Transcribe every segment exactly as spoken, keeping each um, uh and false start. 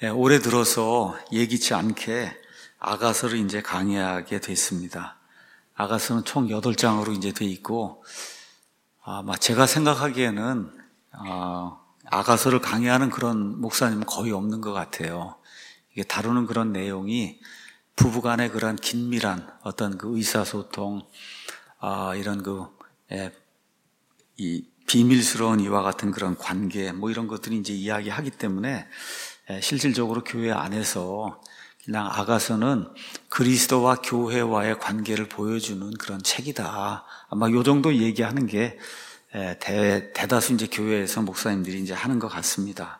예, 올해 들어서 예기치 않게 아가서를 이제 강의하게 됐습니다. 아가서는 총 여덟 장으로 이제 돼 있고, 아마 제가 생각하기에는, 아, 아가서를 강의하는 그런 목사님은 거의 없는 것 같아요. 이게 다루는 그런 내용이 부부간의 그런 긴밀한 어떤 그 의사소통, 아, 이런 그, 예, 이 비밀스러운 이와 같은 그런 관계, 뭐 이런 것들이 이제 이야기하기 때문에 실질적으로 교회 안에서 그냥 아가서는 그리스도와 교회와의 관계를 보여주는 그런 책이다. 아마 요 정도 얘기하는 게 대, 대다수 이제 교회에서 목사님들이 이제 하는 것 같습니다.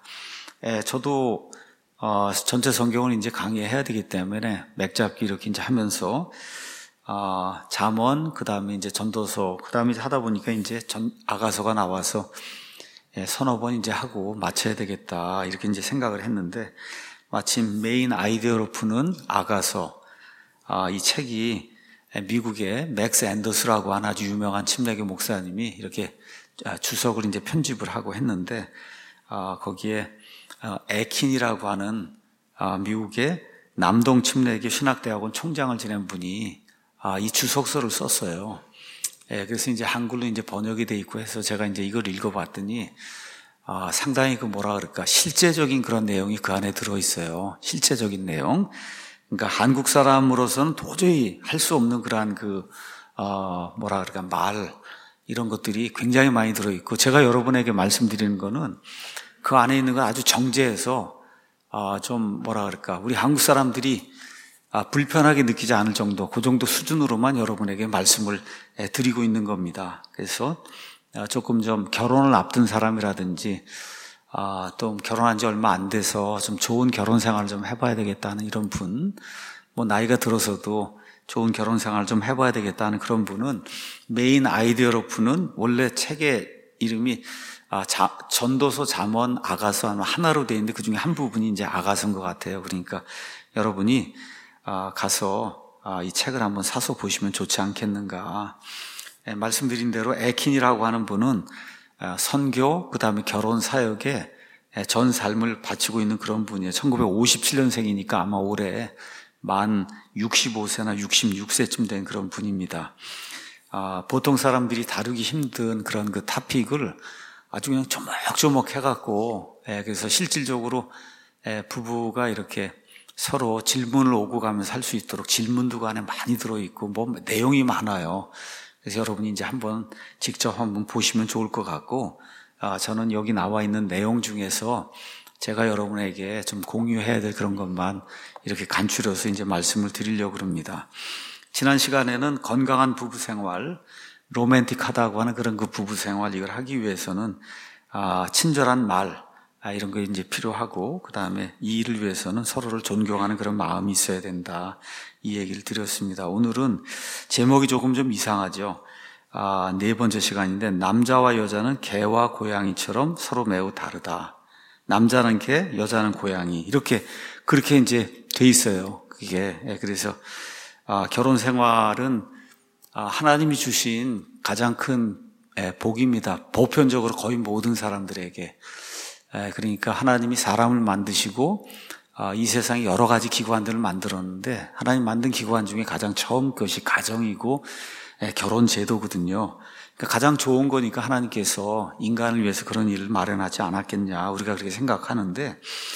저도 어, 전체 성경을 이제 강의해야 되기 때문에 맥잡기 이렇게 이제 하면서 어, 잠언, 그 다음에 이제 전도서, 그 다음에 하다 보니까 이제 전, 아가서가 나와서 예, 서너 번 이제 하고 마쳐야 되겠다 이렇게 이제 생각을 했는데, 마침 메인 아이디어로 푸는 아가서, 아, 이 책이 미국의 맥스 앤더스라고 하는 아주 유명한 침례교 목사님이 이렇게 주석을 이제 편집을 하고 했는데, 아, 거기에 에킨이라고 하는 아, 미국의 남동 침례교 신학대학원 총장을 지낸 분이 아, 이 주석서를 썼어요. 예, 그래서 이제 한글로 이제 번역이 돼 있고 해서 제가 이제 이걸 읽어봤더니, 아, 상당히 그 뭐라 그럴까, 실제적인 그런 내용이 그 안에 들어있어요. 실제적인 내용. 그러니까 한국 사람으로서는 도저히 할 수 없는 그러한 그, 어, 뭐라 그럴까, 말, 이런 것들이 굉장히 많이 들어있고, 제가 여러분에게 말씀드리는 거는 그 안에 있는 건 아주 정제해서, 아, 좀 뭐라 그럴까, 우리 한국 사람들이 아, 불편하게 느끼지 않을 정도, 그 정도 수준으로만 여러분에게 말씀을 드리고 있는 겁니다. 그래서 조금 좀 결혼을 앞둔 사람이라든지, 아, 또 결혼한 지 얼마 안 돼서 좀 좋은 결혼 생활을 좀 해봐야 되겠다는 이런 분, 뭐 나이가 들어서도 좋은 결혼 생활을 좀 해봐야 되겠다는 그런 분은 메인 아이디어로 푸는 원래 책의 이름이 아, 자, 전도서, 잠언, 아가서 하나로 되어 있는데 그 중에 한 부분이 이제 아가서인 것 같아요. 그러니까 여러분이 아, 가서 아, 이 책을 한번 사서 보시면 좋지 않겠는가. 예, 말씀드린 대로 에킨이라고 하는 분은 아, 선교, 그 다음에 결혼 사역에 전 삶을 바치고 있는 그런 분이에요. 천구백오십칠 년생이니까 아마 올해 만 육십오 세나 육십육 세쯤 된 그런 분입니다. 아, 보통 사람들이 다루기 힘든 그런 그 토픽을 아주 그냥 조목조목 해갖고, 예, 그래서 실질적으로 예, 부부가 이렇게 서로 질문을 오고 가면서 할 수 있도록 질문도 그 안에 많이 들어있고, 뭐, 내용이 많아요. 그래서 여러분이 이제 한번 직접 한번 보시면 좋을 것 같고, 아, 저는 여기 나와 있는 내용 중에서 제가 여러분에게 좀 공유해야 될 그런 것만 이렇게 간추려서 이제 말씀을 드리려고 합니다. 지난 시간에는 건강한 부부 생활, 로맨틱하다고 하는 그런 그 부부 생활, 이걸 하기 위해서는, 아, 친절한 말, 아, 이런 거 이제 필요하고, 그 다음에 이 일을 위해서는 서로를 존경하는 그런 마음이 있어야 된다. 이 얘기를 드렸습니다. 오늘은 제목이 조금 좀 이상하죠. 아, 네 번째 시간인데, 남자와 여자는 개와 고양이처럼 서로 매우 다르다. 남자는 개, 여자는 고양이. 이렇게, 그렇게 이제 돼 있어요. 그게. 그래서, 아, 결혼 생활은 아, 하나님이 주신 가장 큰 복입니다. 보편적으로 거의 모든 사람들에게. 그러니까 하나님이 사람을 만드시고 이 세상에 여러 가지 기관들을 만들었는데, 하나님 만든 기관 중에 가장 처음 것이 가정이고 결혼 제도거든요. 그러니까 가장 좋은 거니까 하나님께서 인간을 위해서 그런 일을 마련하지 않았겠냐, 우리가 그렇게 생각하는데,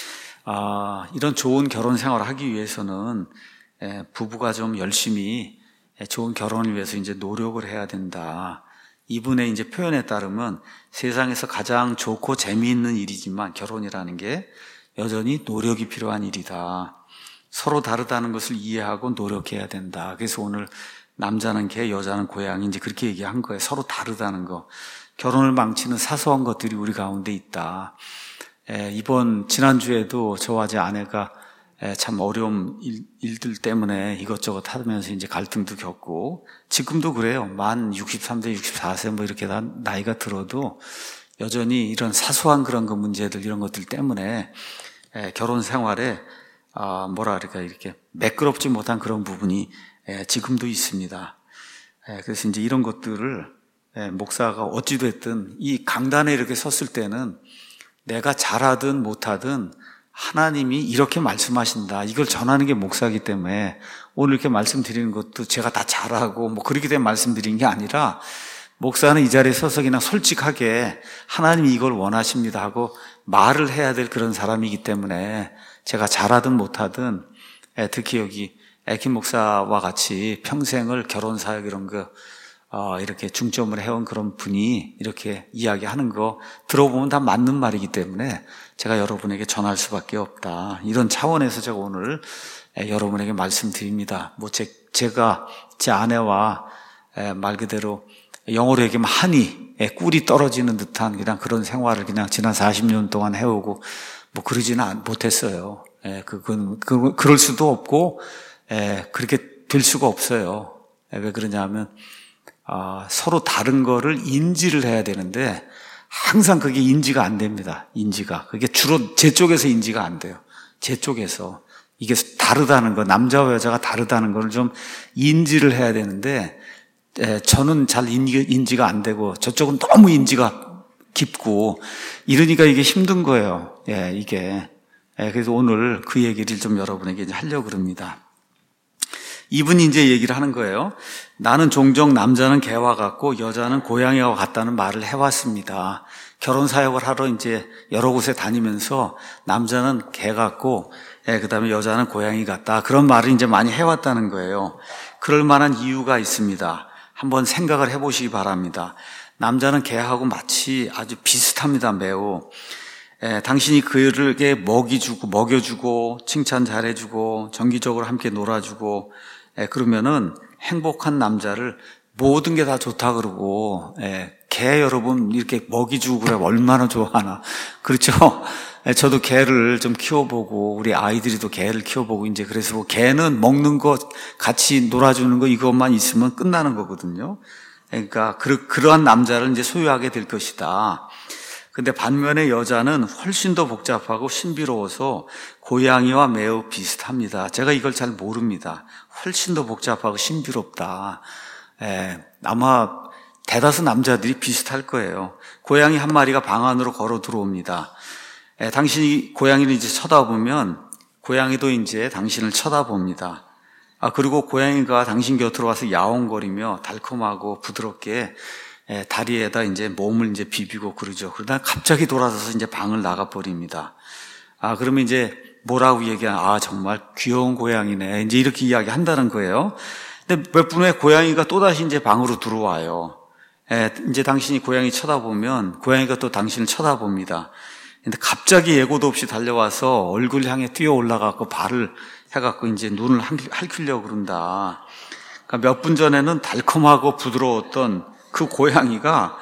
이런 좋은 결혼 생활을 하기 위해서는 부부가 좀 열심히 좋은 결혼을 위해서 이제 노력을 해야 된다. 이분의 이제 표현에 따르면 세상에서 가장 좋고 재미있는 일이지만 결혼이라는 게 여전히 노력이 필요한 일이다. 서로 다르다는 것을 이해하고 노력해야 된다. 그래서 오늘 남자는 개, 여자는 고양이, 이제 그렇게 얘기한 거예요. 서로 다르다는 거. 결혼을 망치는 사소한 것들이 우리 가운데 있다. 에, 이번 지난주에도 저와 제 아내가 참 어려운 일, 일들 때문에 이것저것 하면서 이제 갈등도 겪고, 지금도 그래요. 만 육십삼 세, 육십사 세 뭐 이렇게 나이가 들어도 여전히 이런 사소한 그런 그 문제들, 이런 것들 때문에 결혼 생활에 아, 뭐라 그럴까, 이렇게 매끄럽지 못한 그런 부분이 지금도 있습니다. 그래서 이제 이런 것들을 목사가 어찌됐든 이 강단에 이렇게 섰을 때는 내가 잘하든 못하든 하나님이 이렇게 말씀하신다. 이걸 전하는 게 목사이기 때문에 오늘 이렇게 말씀드리는 것도 제가 다 잘하고 뭐 그렇게 된 말씀드린 게 아니라 목사는 이 자리에 서서 그냥 솔직하게 하나님이 이걸 원하십니다 하고 말을 해야 될 그런 사람이기 때문에 제가 잘하든 못하든 특히 여기 에킨 목사와 같이 평생을 결혼 사역 이런 거 어, 이렇게 중점을 해온 그런 분이 이렇게 이야기하는 거 들어보면 다 맞는 말이기 때문에 제가 여러분에게 전할 수밖에 없다. 이런 차원에서 제가 오늘 여러분에게 말씀드립니다. 뭐 제, 제가 제 아내와 말 그대로 영어로 얘기하면 하니 꿀이 떨어지는 듯한 그냥 그런 생활을 그냥 지난 사십 년 동안 해오고 뭐 그러지는 못했어요. 그건 그, 그럴 수도 없고 그렇게 될 수가 없어요. 왜 그러냐면 아, 서로 다른 거를 인지를 해야 되는데 항상 그게 인지가 안 됩니다. 인지가. 그게 주로 제 쪽에서 인지가 안 돼요. 제 쪽에서. 이게 다르다는 거, 남자와 여자가 다르다는 걸 좀 인지를 해야 되는데 에, 저는 잘 인지, 인지가 안 되고 저쪽은 너무 인지가 깊고 이러니까 이게 힘든 거예요. 예, 이게. 예, 그래서 오늘 그 얘기를 좀 여러분에게 이제 하려고 그럽니다. 이분이 이제 얘기를 하는 거예요. 나는 종종 남자는 개와 같고 여자는 고양이와 같다는 말을 해왔습니다. 결혼 사역을 하러 이제 여러 곳에 다니면서 남자는 개 같고, 예, 그 다음에 여자는 고양이 같다. 그런 말을 이제 많이 해왔다는 거예요. 그럴 만한 이유가 있습니다. 한번 생각을 해보시기 바랍니다. 남자는 개하고 마치 아주 비슷합니다. 매우. 예, 당신이 그에게 먹이 주고, 먹여주고, 칭찬 잘해주고, 정기적으로 함께 놀아주고, 예, 그러면은 행복한 남자를 모든 게 다 좋다 그러고, 예, 개 여러분 이렇게 먹이 주고 그래 얼마나 좋아하나. 그렇죠? 예, 저도 개를 좀 키워보고, 우리 아이들이도 개를 키워보고, 이제 그래서 개는 먹는 거, 같이 놀아주는 거 이것만 있으면 끝나는 거거든요. 그러니까, 그, 그러한 남자를 이제 소유하게 될 것이다. 근데 반면에 여자는 훨씬 더 복잡하고 신비로워서 고양이와 매우 비슷합니다. 제가 이걸 잘 모릅니다. 훨씬 더 복잡하고 신비롭다. 예, 아마 대다수 남자들이 비슷할 거예요. 고양이 한 마리가 방 안으로 걸어 들어옵니다. 예, 당신이 고양이를 이제 쳐다보면 고양이도 이제 당신을 쳐다봅니다. 아, 그리고 고양이가 당신 곁으로 와서 야옹거리며 달콤하고 부드럽게 예, 다리에다 이제 몸을 이제 비비고 그러죠. 그러다 갑자기 돌아서서 이제 방을 나가버립니다. 아, 그러면 이제 뭐라고 얘기하나, 아, 정말 귀여운 고양이네. 이제 이렇게 이야기 한다는 거예요. 근데 몇 분 후에 고양이가 또다시 이제 방으로 들어와요. 예, 이제 당신이 고양이 쳐다보면 고양이가 또 당신을 쳐다봅니다. 근데 갑자기 예고도 없이 달려와서 얼굴 향해 뛰어 올라가고 발을 해갖고 이제 눈을 할퀴려고 그런다. 그러니까 몇 분 전에는 달콤하고 부드러웠던 그 고양이가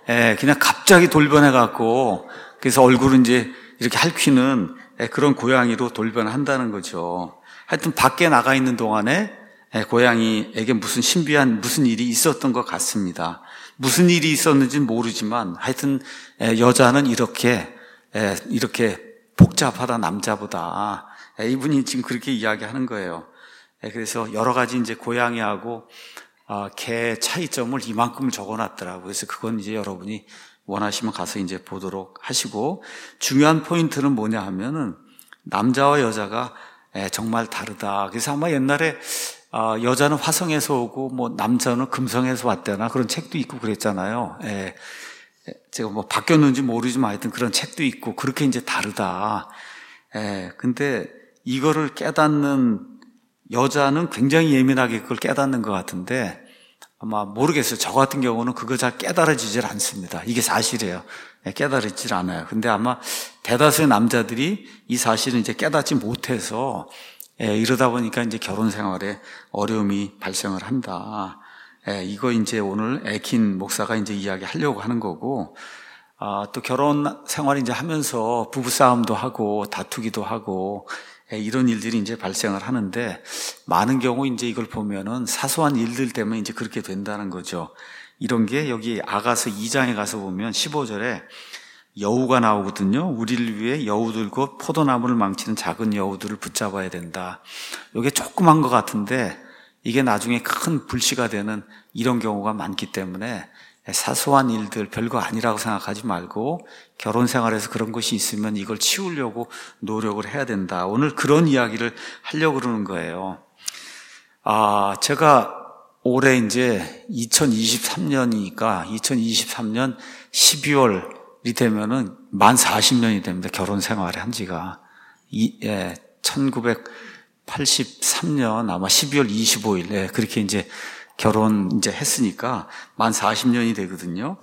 그냥 갑자기 돌변해갖고 그래서 얼굴은 이제 이렇게 핥히는 그런 고양이로 돌변한다는 거죠. 하여튼 밖에 나가 있는 동안에 고양이에게 무슨 신비한 무슨 일이 있었던 것 같습니다. 무슨 일이 있었는지는 모르지만 하여튼 여자는 이렇게 이렇게 복잡하다 남자보다 이분이 지금 그렇게 이야기하는 거예요. 그래서 여러 가지 이제 고양이하고 아, 개 차이점을 이만큼 적어놨더라고요. 그래서 그건 이제 여러분이 원하시면 가서 이제 보도록 하시고, 중요한 포인트는 뭐냐 하면은 남자와 여자가 정말 다르다. 그래서 아마 옛날에 여자는 화성에서 오고 뭐 남자는 금성에서 왔다나 그런 책도 있고 그랬잖아요. 예. 제가 뭐 바뀌었는지 모르지만 하여튼 그런 책도 있고 그렇게 이제 다르다. 예. 근데 이거를 깨닫는 여자는 굉장히 예민하게 그걸 깨닫는 것 같은데 아마 모르겠어요. 저 같은 경우는 그거 잘 깨달아지질 않습니다. 이게 사실이에요. 깨달아지질 않아요. 근데 아마 대다수의 남자들이 이 사실을 이제 깨닫지 못해서 예, 이러다 보니까 이제 결혼 생활에 어려움이 발생을 한다. 예, 이거 이제 오늘 에킨 목사가 이제 이야기 하려고 하는 거고, 아, 또 결혼 생활 이제 하면서 부부싸움도 하고 다투기도 하고 이런 일들이 이제 발생을 하는데 많은 경우 이제 이걸 보면은 사소한 일들 때문에 이제 그렇게 된다는 거죠. 이런 게 여기 아가서 이 장에 가서 보면 십오 절에 여우가 나오거든요. 우리를 위해 여우들과 포도나무를 망치는 작은 여우들을 붙잡아야 된다. 이게 조그만 것 같은데 이게 나중에 큰 불씨가 되는 이런 경우가 많기 때문에 사소한 일들 별거 아니라고 생각하지 말고 결혼 생활에서 그런 것이 있으면 이걸 치우려고 노력을 해야 된다. 오늘 그런 이야기를 하려고 그러는 거예요. 아, 제가 올해 이제 이천이십삼 년이니까 이천이십삼 년 십이월이 되면은 만 사십 년이 됩니다. 결혼 생활을 한 지가. 이, 예, 천구백팔십삼 년 아마 십이월 이십오일, 예, 그렇게 이제 결혼 이제 했으니까 만 사십 년이 되거든요.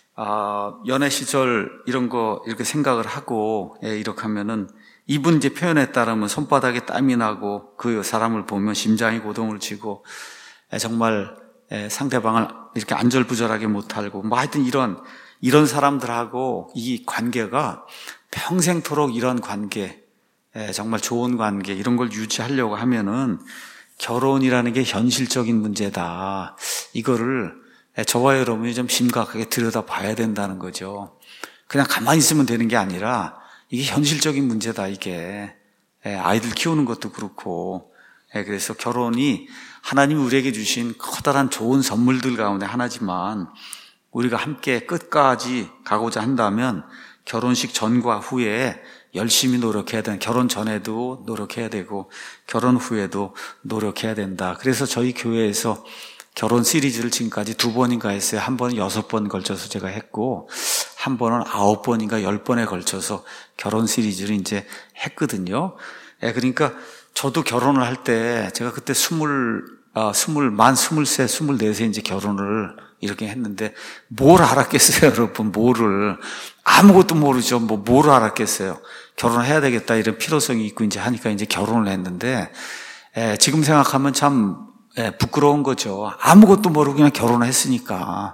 아, 연애 시절 이런 거 이렇게 생각을 하고, 예, 이렇게 하면은 이분 이제 표현에 따르면 손바닥에 땀이 나고 그 사람을 보면 심장이 고동을 치고, 예, 정말 예, 상대방을 이렇게 안절부절하게 못하고, 뭐 하여튼 이런 이런 사람들하고 이 관계가 평생토록 이런 관계, 예, 정말 좋은 관계 이런 걸 유지하려고 하면은 결혼이라는 게 현실적인 문제다. 이거를 저와 여러분이 좀 심각하게 들여다봐야 된다는 거죠. 그냥 가만히 있으면 되는 게 아니라 이게 현실적인 문제다, 이게. 아이들 키우는 것도 그렇고. 그래서 결혼이 하나님이 우리에게 주신 커다란 좋은 선물들 가운데 하나지만 우리가 함께 끝까지 가고자 한다면 결혼식 전과 후에 열심히 노력해야 되는, 결혼 전에도 노력해야 되고 결혼 후에도 노력해야 된다. 그래서 저희 교회에서 결혼 시리즈를 지금까지 두 번인가 했어요. 한 번은 여섯 번 걸쳐서 제가 했고 한 번은 아홉 번인가 열 번에 걸쳐서 결혼 시리즈를 이제 했거든요. 예, 그러니까 저도 결혼을 할 때 제가 그때 스물, 아, 스물, 만 스물세, 스물네세 이제 결혼을 이렇게 했는데 뭘 알았겠어요, 여러분, 뭐를. 아무것도 모르죠. 뭐, 뭘 알았겠어요. 결혼해야 되겠다, 이런 필요성이 있고 이제 하니까 이제 결혼을 했는데, 에, 지금 생각하면 참, 에, 부끄러운 거죠. 아무것도 모르고 그냥 결혼을 했으니까.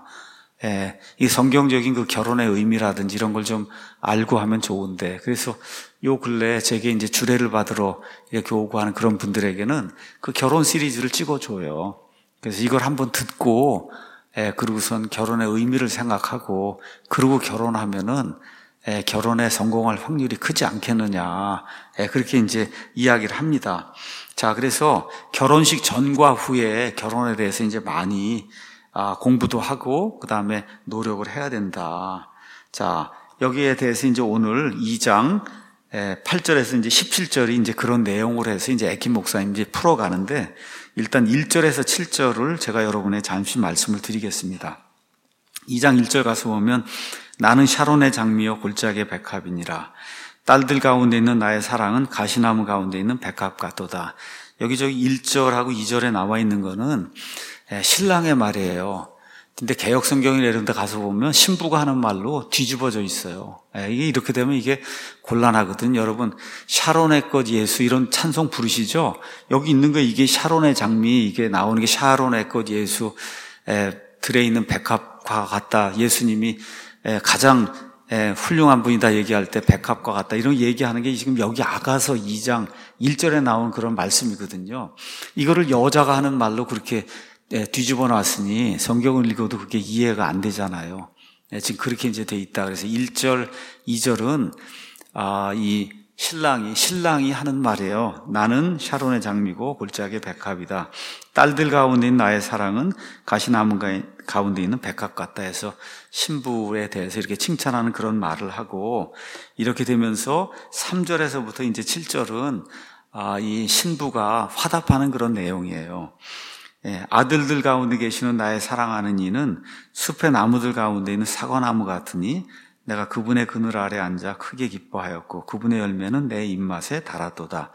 에, 이 성경적인 그 결혼의 의미라든지 이런 걸 좀 알고 하면 좋은데, 그래서 요 근래 제게 이제 주례를 받으러 이렇게 오고 하는 그런 분들에게는 그 결혼 시리즈를 찍어줘요. 그래서 이걸 한번 듣고, 예, 그러고선 결혼의 의미를 생각하고, 그러고 결혼하면은, 예, 결혼에 성공할 확률이 크지 않겠느냐. 예, 그렇게 이제 이야기를 합니다. 자, 그래서 결혼식 전과 후에 결혼에 대해서 이제 많이, 아, 공부도 하고, 그 다음에 노력을 해야 된다. 자, 여기에 대해서 이제 오늘 이 장, 예, 팔 절에서 이제 십칠 절이 이제 그런 내용을 해서 이제 에킴 목사님 이제 풀어가는데, 일단 일 절에서 칠 절을 제가 여러분에 잠시 말씀을 드리겠습니다. 이 장 일 절 가서 보면 나는 샤론의 장미요 골짜기의 백합이니라. 딸들 가운데 있는 나의 사랑은 가시나무 가운데 있는 백합 같도다. 여기저기 일 절하고 이 절에 나와 있는 거는 신랑의 말이에요. 근데 개역성경이나 이런 데 가서 보면 신부가 하는 말로 뒤집어져 있어요. 이게 이렇게 되면 이게 곤란하거든. 여러분, 샤론의 꽃 예수 이런 찬송 부르시죠? 여기 있는 거 이게 샤론의 장미, 이게 나오는 게 샤론의 꽃 예수, 에, 들에 있는 백합과 같다. 예수님이 에, 가장 에, 훌륭한 분이다 얘기할 때 백합과 같다. 이런 얘기하는 게 지금 여기 아가서 이 장 일 절에 나온 그런 말씀이거든요. 이거를 여자가 하는 말로 그렇게 예, 뒤집어 놨으니 성경을 읽어도 그게 이해가 안 되잖아요. 예, 지금 그렇게 이제 돼 있다. 그래서 일 절, 이 절은 아, 이 신랑이 신랑이 하는 말이에요. 나는 샤론의 장미고 골짜기의 백합이다. 딸들 가운데 있는 나의 사랑은 가시나무 가운데 있는 백합 같다 해서 신부에 대해서 이렇게 칭찬하는 그런 말을 하고, 이렇게 되면서 삼 절에서부터 이제 칠 절은 아, 이 신부가 화답하는 그런 내용이에요. 예, 아들들 가운데 계시는 나의 사랑하는 이는 숲의 나무들 가운데 있는 사과나무 같으니 내가 그분의 그늘 아래 앉아 크게 기뻐하였고 그분의 열매는 내 입맛에 달았도다.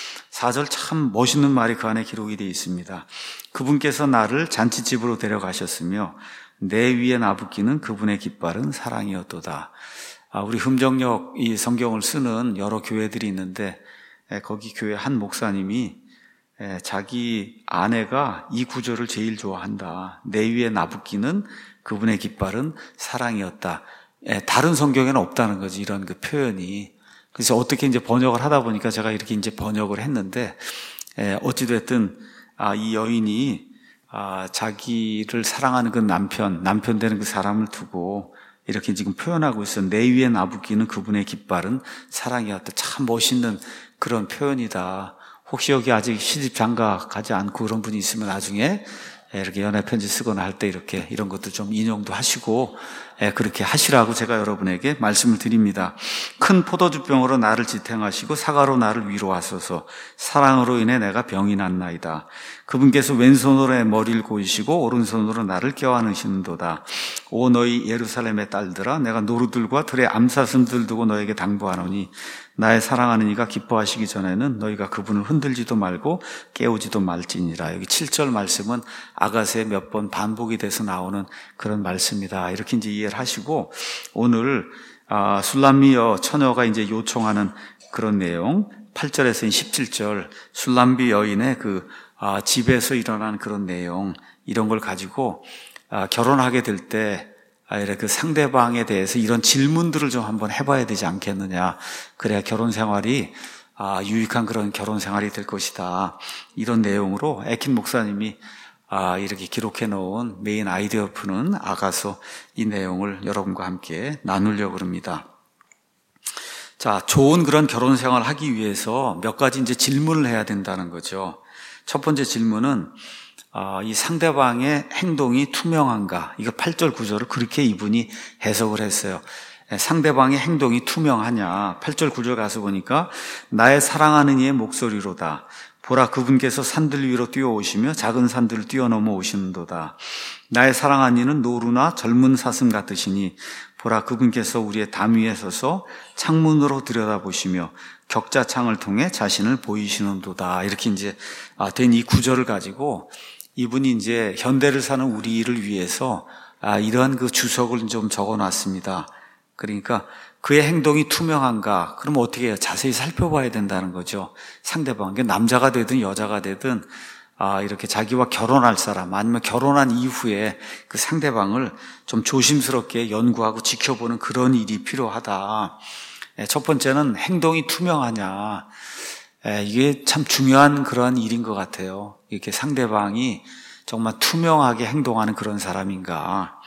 사 절 참 멋있는 말이 그 안에 기록이 되어 있습니다. 그분께서 나를 잔치집으로 데려가셨으며 내 위에 나붓기는 그분의 깃발은 사랑이었도다. 아, 우리 흠정역 이 성경을 쓰는 여러 교회들이 있는데 예, 거기 교회 한 목사님이 예, 자기 아내가 이 구절을 제일 좋아한다. 내 위에 나붓기는 그분의 깃발은 사랑이었다. 예, 다른 성경에는 없다는 거지, 이런 그 표현이. 그래서 어떻게 이제 번역을 하다 보니까 제가 이렇게 이제 번역을 했는데, 예, 어찌됐든, 아, 이 여인이, 아, 자기를 사랑하는 그 남편, 남편 되는 그 사람을 두고 이렇게 지금 표현하고 있어. 내 위에 나붓기는 그분의 깃발은 사랑이었다. 참 멋있는 그런 표현이다. 혹시 여기 아직 시집 장가 가지 않고 그런 분이 있으면 나중에 이렇게 연애 편지 쓰거나 할 때 이렇게 이런 것도 좀 인용도 하시고 그렇게 하시라고 제가 여러분에게 말씀을 드립니다. 큰 포도주병으로 나를 지탱하시고 사과로 나를 위로하소서. 사랑으로 인해 내가 병이 났나이다. 그분께서 왼손으로 내 머리를 고이시고 오른손으로 나를 껴안으시는도다. 오 너희 예루살렘의 딸들아, 내가 노루들과 들의 암사슴들 두고 너에게 당부하노니 나의 사랑하는 이가 기뻐하시기 전에는 너희가 그분을 흔들지도 말고 깨우지도 말지니라. 여기 칠 절 말씀은 아가서에 몇 번 반복이 돼서 나오는 그런 말씀이다. 이렇게 이제 이해를 하시고, 오늘 아, 술람미여 처녀가 이제 요청하는 그런 내용, 팔 절에서 십칠 절 술람비 여인의 그 아, 집에서 일어난 그런 내용, 이런 걸 가지고 아, 결혼하게 될 때 아, 그 상대방에 대해서 이런 질문들을 좀 한번 해봐야 되지 않겠느냐. 그래야 결혼 생활이 아, 유익한 그런 결혼 생활이 될 것이다. 이런 내용으로 에킨 목사님이 아, 이렇게 기록해 놓은 메인 아이디어 푸는 아가서 이 내용을 여러분과 함께 나누려고 합니다. 자, 좋은 그런 결혼 생활을 하기 위해서 몇 가지 이제 질문을 해야 된다는 거죠. 첫 번째 질문은 아, 이 상대방의 행동이 투명한가? 이거 팔 절 구 절을 그렇게 이분이 해석을 했어요. 상대방의 행동이 투명하냐? 팔 절 구 절 가서 보니까 나의 사랑하는 이의 목소리로다. 보라, 그분께서 산들 위로 뛰어오시며 작은 산들을 뛰어넘어 오시는도다. 나의 사랑하는 이는 노루나 젊은 사슴 같으시니 보라, 그분께서 우리의 담 위에 서서 창문으로 들여다보시며 격자창을 통해 자신을 보이시는도다. 이렇게 이제 된 이 구절을 가지고 이분이 이제 현대를 사는 우리를 위해서 아, 이러한 그 주석을 좀 적어놨습니다. 그러니까 그의 행동이 투명한가? 그럼 어떻게 해요? 자세히 살펴봐야 된다는 거죠. 상대방, 남자가 되든 여자가 되든 아, 이렇게 자기와 결혼할 사람 아니면 결혼한 이후에 그 상대방을 좀 조심스럽게 연구하고 지켜보는 그런 일이 필요하다. 첫 번째는 행동이 투명하냐? 이게 참 중요한 그러한 일인 것 같아요. 이렇게 상대방이 정말 투명하게 행동하는 그런 사람인가.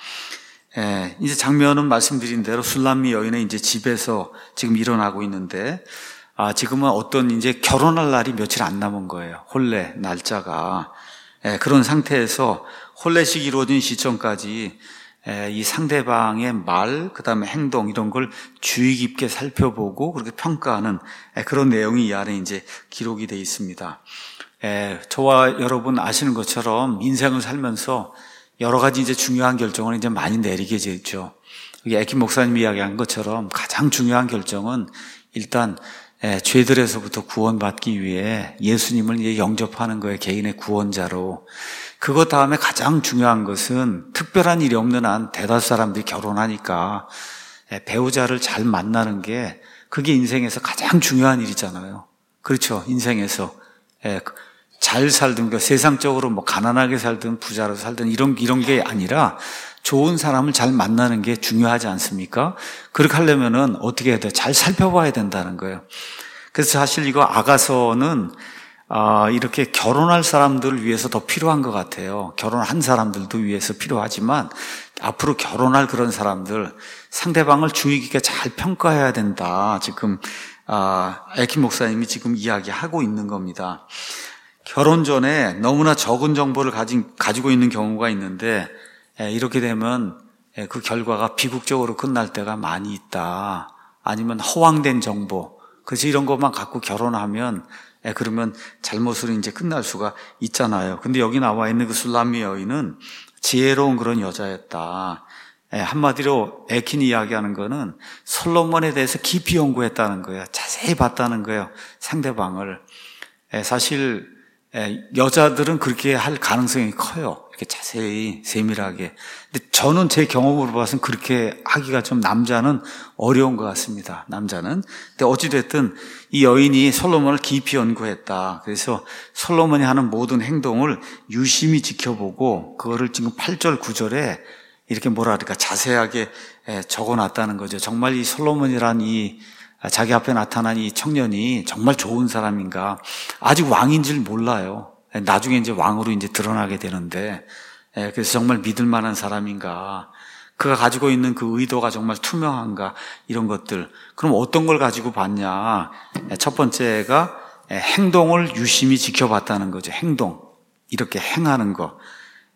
예, 이제 장면은 말씀드린 대로 술람미 여인의 이제 집에서 지금 일어나고 있는데, 아, 지금은 어떤 이제 결혼할 날이 며칠 안 남은 거예요. 혼례, 날짜가. 예, 그런 상태에서 혼례식이 이루어진 시점까지 예, 이 상대방의 말, 그 다음에 행동, 이런 걸 주의 깊게 살펴보고 그렇게 평가하는 예, 그런 내용이 이 안에 이제 기록이 되어 있습니다. 예, 저와 여러분 아시는 것처럼 인생을 살면서 여러 가지 이제 중요한 결정을 이제 많이 내리게 되죠. 여기 에킨 목사님이 이야기한 것처럼 가장 중요한 결정은 일단 예, 죄들에서부터 구원받기 위해 예수님을 이제 영접하는 거예요. 개인의 구원자로. 그것 다음에 가장 중요한 것은 특별한 일이 없는 한 대다수 사람들이 결혼하니까 예, 배우자를 잘 만나는 게 그게 인생에서 가장 중요한 일이잖아요. 그렇죠. 인생에서. 예, 잘 살든, 그러니까 세상적으로 뭐 가난하게 살든 부자로 살든 이런, 이런 게 아니라 좋은 사람을 잘 만나는 게 중요하지 않습니까? 그렇게 하려면은 어떻게 해야 돼요? 잘 살펴봐야 된다는 거예요. 그래서 사실 이거 아가서는, 아, 이렇게 결혼할 사람들을 위해서 더 필요한 것 같아요. 결혼한 사람들도 위해서 필요하지만 앞으로 결혼할 그런 사람들, 상대방을 주의 깊게 잘 평가해야 된다. 지금, 아, 에킨 목사님이 지금 이야기하고 있는 겁니다. 결혼 전에 너무나 적은 정보를 가진, 가지고 있는 경우가 있는데 이렇게 되면 그 결과가 비극적으로 끝날 때가 많이 있다. 아니면 허황된 정보. 그래서 이런 것만 갖고 결혼하면 그러면 잘못으로 이제 끝날 수가 있잖아요. 근데 여기 나와 있는 그 술람미 여인은 지혜로운 그런 여자였다. 한마디로 에킨이 이야기하는 거는 솔로몬에 대해서 깊이 연구했다는 거예요. 자세히 봤다는 거예요. 상대방을. 사실 여자들은 그렇게 할 가능성이 커요. 이렇게 자세히 세밀하게. 근데 저는 제 경험으로 봐서는 그렇게 하기가 좀 남자는 어려운 것 같습니다. 남자는. 근데 어찌됐든 이 여인이 솔로몬을 깊이 연구했다. 그래서 솔로몬이 하는 모든 행동을 유심히 지켜보고 그거를 지금 팔 절 구 절에 이렇게 뭐라 그럴까 자세하게 적어놨다는 거죠. 정말 이 솔로몬이란 이 자기 앞에 나타난 이 청년이 정말 좋은 사람인가? 아직 왕인 줄 몰라요. 나중에 이제 왕으로 이제 드러나게 되는데, 그래서 정말 믿을 만한 사람인가? 그가 가지고 있는 그 의도가 정말 투명한가? 이런 것들. 그럼 어떤 걸 가지고 봤냐? 첫 번째가 행동을 유심히 지켜봤다는 거죠. 행동. 이렇게 행하는 거.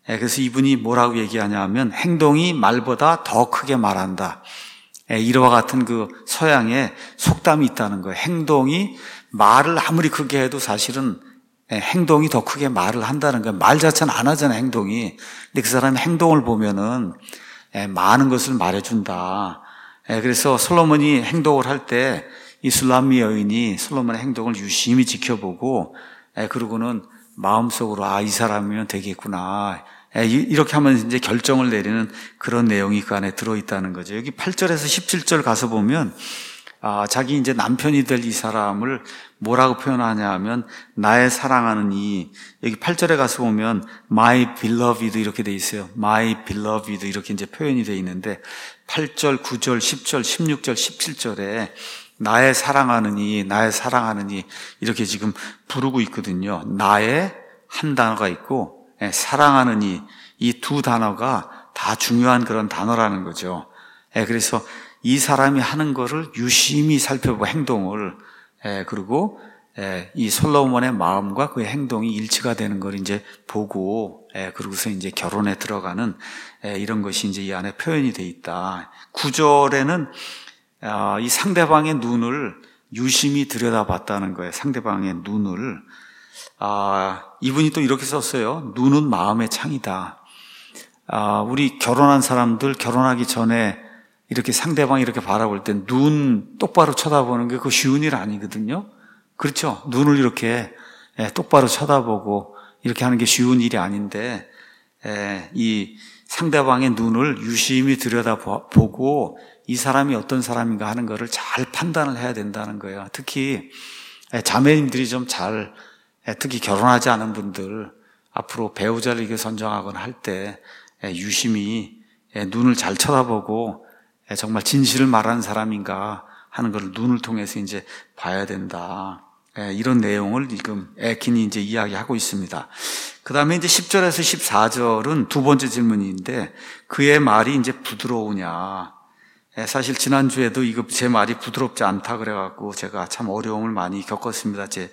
그래서 이분이 뭐라고 얘기하냐 하면 행동이 말보다 더 크게 말한다. 이와 같은 그 서양의 속담이 있다는 거예요. 행동이 말을 아무리 크게 해도 사실은 행동이 더 크게 말을 한다는 거예요. 말 자체는 안 하잖아요, 행동이. 근데 그 사람의 행동을 보면은 많은 것을 말해준다. 그래서 솔로몬이 행동을 할 때 이 술람미 여인이 솔로몬의 행동을 유심히 지켜보고 그러고는 마음속으로 아, 이 사람이면 되겠구나. 이렇게 하면 이제 결정을 내리는 그런 내용이 그 안에 들어있다는 거죠. 여기 팔 절에서 십칠 절 가서 보면 아, 자기 이제 남편이 될 이 사람을 뭐라고 표현하냐 하면 나의 사랑하는 이, 여기 팔 절에 가서 보면 my beloved 이렇게 돼 있어요. my beloved 이렇게 이제 표현이 돼 있는데 팔 절, 구 절, 십 절, 십육 절, 십칠 절에 나의 사랑하는 이, 나의 사랑하는 이 이렇게 지금 부르고 있거든요. 나의 한 단어가 있고 사랑하는 이, 이 두 단어가 다 중요한 그런 단어라는 거죠. 그래서 이 사람이 하는 거를 유심히 살펴보고 행동을, 그리고 이 솔로몬의 마음과 그의 행동이 일치가 되는 걸 이제 보고, 그러고서 이제 결혼에 들어가는 이런 것이 이제 이 안에 표현이 돼 있다. 구 절에는 이 상대방의 눈을 유심히 들여다봤다는 거예요. 상대방의 눈을. 아, 이분이 또 이렇게 썼어요. 눈은 마음의 창이다. 아, 우리 결혼한 사람들 결혼하기 전에 이렇게 상대방 이렇게 바라볼 때 눈 똑바로 쳐다보는 게 그 쉬운 일 아니거든요. 그렇죠? 눈을 이렇게 똑바로 쳐다보고 이렇게 하는 게 쉬운 일이 아닌데 이 상대방의 눈을 유심히 들여다보고 이 사람이 어떤 사람인가 하는 거를 잘 판단을 해야 된다는 거예요. 특히 자매님들이 좀 잘, 특히 결혼하지 않은 분들 앞으로 배우자를 이렇게 선정하거나 할 때 유심히 눈을 잘 쳐다보고 정말 진실을 말하는 사람인가 하는 걸 눈을 통해서 이제 봐야 된다. 이런 내용을 지금 에킨이 이제 이야기하고 있습니다. 그 다음에 이제 십 절에서 십사 절은 두 번째 질문인데 그의 말이 이제 부드러우냐. 사실 지난주에도 이거 제 말이 부드럽지 않다 그래갖고 제가 참 어려움을 많이 겪었습니다. 제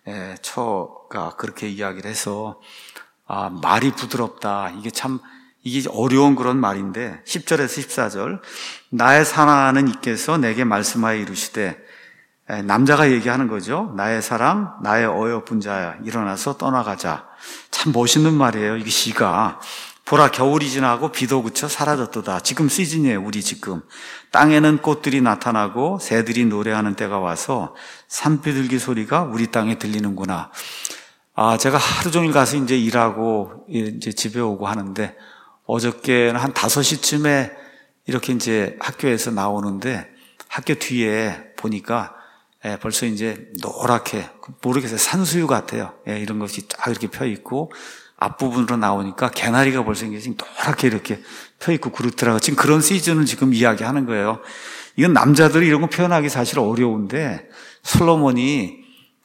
처가 그렇게 이야기를 해서 아, 말이 부드럽다. 이게 참 이게 어려운 그런 말인데 십 절에서 십사 절 나의 사랑하는 이께서 내게 말씀하여 이르시되 남자가 얘기하는 거죠. 나의 사랑, 나의 어여쁜 자야 일어나서 떠나가자. 참 멋있는 말이에요. 이게 시가. 보라 겨울이 지나고 비도 그쳐 사라졌도다. 지금 시즌이에요. 우리 지금. 땅에는 꽃들이 나타나고 새들이 노래하는 때가 와서 산비둘기 소리가 우리 땅에 들리는구나. 아, 제가 하루 종일 가서 이제 일하고 이제 집에 오고 하는데 어저께는 한 다섯 시쯤에 이렇게 이제 학교에서 나오는데 학교 뒤에 보니까 벌써 이제 노랗게 모르겠어요. 산수유 같아요. 이런 것이 쫙 이렇게 펴 있고 앞부분으로 나오니까 개나리가 벌써 이제 노랗게 이렇게 펴 있고 그렇더라고요. 지금 그런 시즌을 지금 이야기하는 거예요. 이건 남자들이 이런 거 표현하기 사실 어려운데 솔로몬이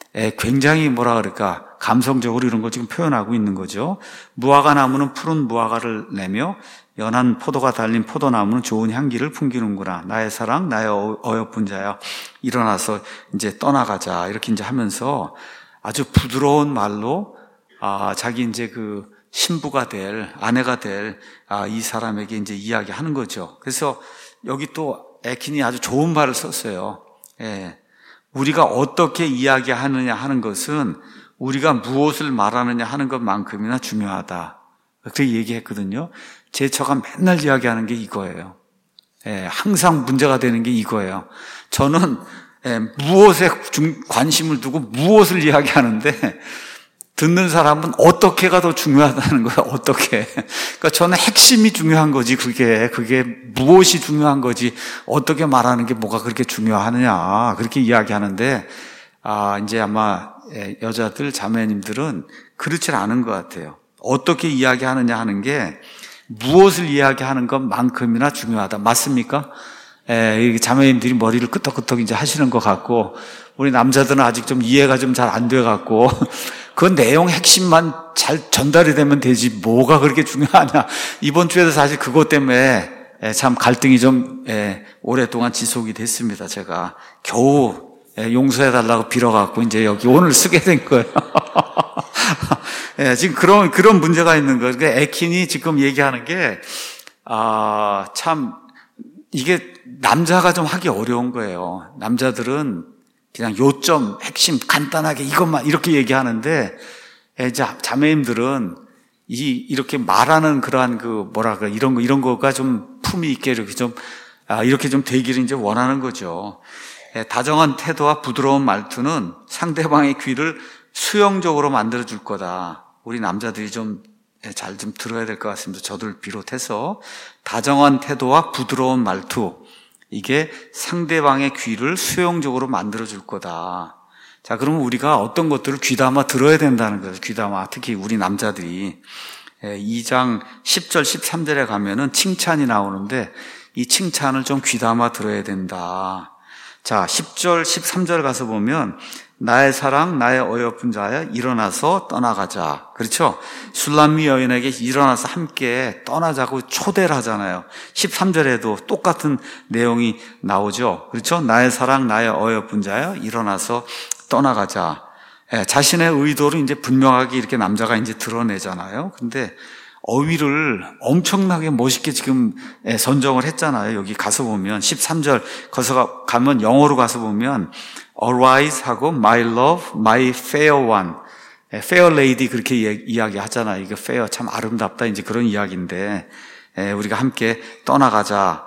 굉장히 뭐라 그럴까 감성적으로 이런 거 지금 표현하고 있는 거죠. 무화과 나무는 푸른 무화과를 내며 연한 포도가 달린 포도나무는 좋은 향기를 풍기는구나. 나의 사랑, 나의 어여쁜 자야. 일어나서 이제 떠나가자. 이렇게 이제 하면서 아주 부드러운 말로 아, 자기 이제 그 신부가 될, 아내가 될, 아, 이 사람에게 이제 이야기하는 거죠. 그래서 여기 또 에킨이 아주 좋은 말을 썼어요. 예. 우리가 어떻게 이야기하느냐 하는 것은 우리가 무엇을 말하느냐 하는 것만큼이나 중요하다. 그렇게 얘기했거든요. 제 처가 맨날 이야기하는 게 이거예요. 예, 항상 문제가 되는 게 이거예요. 저는 예, 무엇에 관심을 두고 무엇을 이야기하는데 듣는 사람은 어떻게가 더 중요하다는 거예요. 어떻게. 그러니까 저는 핵심이 중요한 거지. 그게 그게 무엇이 중요한 거지. 어떻게 말하는 게 뭐가 그렇게 중요하느냐. 그렇게 이야기하는데 아, 이제 아마 여자들 자매님들은 그렇지 않은 것 같아요. 어떻게 이야기하느냐 하는 게 무엇을 이야기하는 것만큼이나 중요하다. 맞습니까? 에, 자매님들이 머리를 끄덕끄덕 이제 하시는 것 같고, 우리 남자들은 아직 좀 이해가 좀 잘 안 돼 갖고, 그 내용 핵심만 잘 전달이 되면 되지, 뭐가 그렇게 중요하냐. 이번 주에도 사실 그것 때문에 참 갈등이 좀 오랫동안 지속이 됐습니다. 제가 겨우 용서해달라고 빌어갖고 이제 여기 오늘 쓰게 된 거예요. 예, 지금 그런, 그런 문제가 있는 거예요. 그러니까 에킨이 지금 얘기하는 게, 아, 참, 이게 남자가 좀 하기 어려운 거예요. 남자들은 그냥 요점, 핵심, 간단하게 이것만 이렇게 얘기하는데, 예, 자, 자매님들은 이, 이렇게 말하는 그러한 그, 뭐라 그래, 이런 거, 이런 거가 좀 품위 있게 이렇게 좀, 아, 이렇게 좀 되기를 이제 원하는 거죠. 예, 다정한 태도와 부드러운 말투는 상대방의 귀를 수용적으로 만들어줄 거다. 우리 남자들이 좀 잘 좀 들어야 될 것 같습니다. 저들 비롯해서 다정한 태도와 부드러운 말투, 이게 상대방의 귀를 수용적으로 만들어줄 거다. 자, 그러면 우리가 어떤 것들을 귀담아 들어야 된다는 거예요. 귀담아, 특히 우리 남자들이. 이 장 십 절, 십삼 절에 가면은 칭찬이 나오는데 이 칭찬을 좀 귀담아 들어야 된다. 자, 십 절, 십삼 절 가서 보면 나의 사랑, 나의 어여쁜 자야, 일어나서 떠나가자. 그렇죠? 술람미 여인에게 일어나서 함께 떠나자고 초대를 하잖아요. 십삼 절에도 똑같은 내용이 나오죠. 그렇죠? 나의 사랑, 나의 어여쁜 자야, 일어나서 떠나가자. 예, 자신의 의도를 이제 분명하게 이렇게 남자가 이제 드러내잖아요. 근데 어휘를 엄청나게 멋있게 지금 선정을 했잖아요. 여기 가서 보면 십삼 절 거기서 가면 영어로 가서 보면 arise 하고 my love, my fair one, fair lady 그렇게 이야기 하잖아요. 이거 fair 참 아름답다 이제 그런 이야기인데 우리가 함께 떠나가자.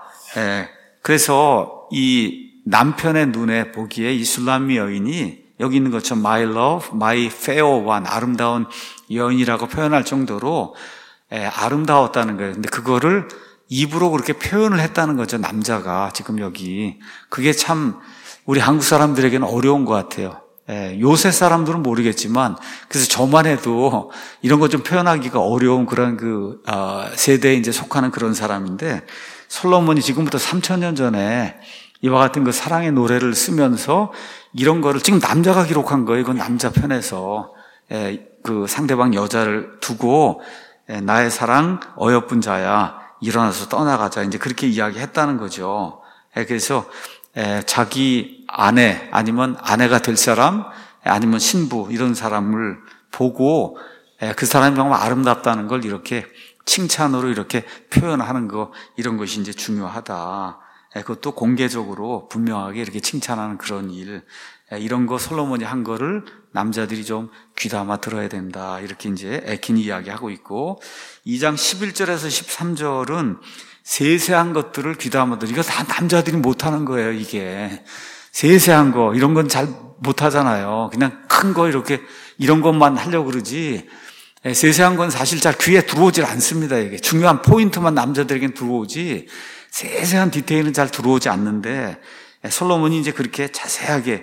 그래서 이 남편의 눈에 보기에 이 술람미 여인이 여기 있는 것처럼 my love, my fair one 아름다운 여인이라고 표현할 정도로 예, 아름다웠다는 거예요. 근데 그거를 입으로 그렇게 표현을 했다는 거죠. 남자가 지금 여기. 그게 참 우리 한국 사람들에게는 어려운 것 같아요. 예, 요새 사람들은 모르겠지만 그래서 저만 해도 이런 거 좀 표현하기가 어려운 그런 그 어, 세대에 이제 속하는 그런 사람인데 솔로몬이 지금부터 삼천 년 전에 이와 같은 그 사랑의 노래를 쓰면서 이런 거를 지금 남자가 기록한 거예요. 이건 남자 편에서 예, 그 상대방 여자를 두고 나의 사랑 어여쁜 자야 일어나서 떠나가자 이제 그렇게 이야기했다는 거죠. 그래서 자기 아내 아니면 아내가 될 사람 아니면 신부 이런 사람을 보고 그 사람이 정말 아름답다는 걸 이렇게 칭찬으로 이렇게 표현하는 거 이런 것이 이제 중요하다. 그것도 공개적으로 분명하게 이렇게 칭찬하는 그런 일 이런 거 솔로몬이 한 거를 남자들이 좀 귀담아 들어야 된다. 이렇게 이제 에킨이 이야기하고 있고 이 장 십일 절에서 십삼 절은 세세한 것들을 귀담아 들어. 이거 다 남자들이 못하는 거예요. 이게 세세한 거 이런 건 잘 못하잖아요. 그냥 큰 거 이렇게 이런 것만 하려고 그러지 세세한 건 사실 잘 귀에 들어오질 않습니다. 이게 중요한 포인트만 남자들에겐 들어오지 세세한 디테일은 잘 들어오지 않는데 솔로몬이 이제 그렇게 자세하게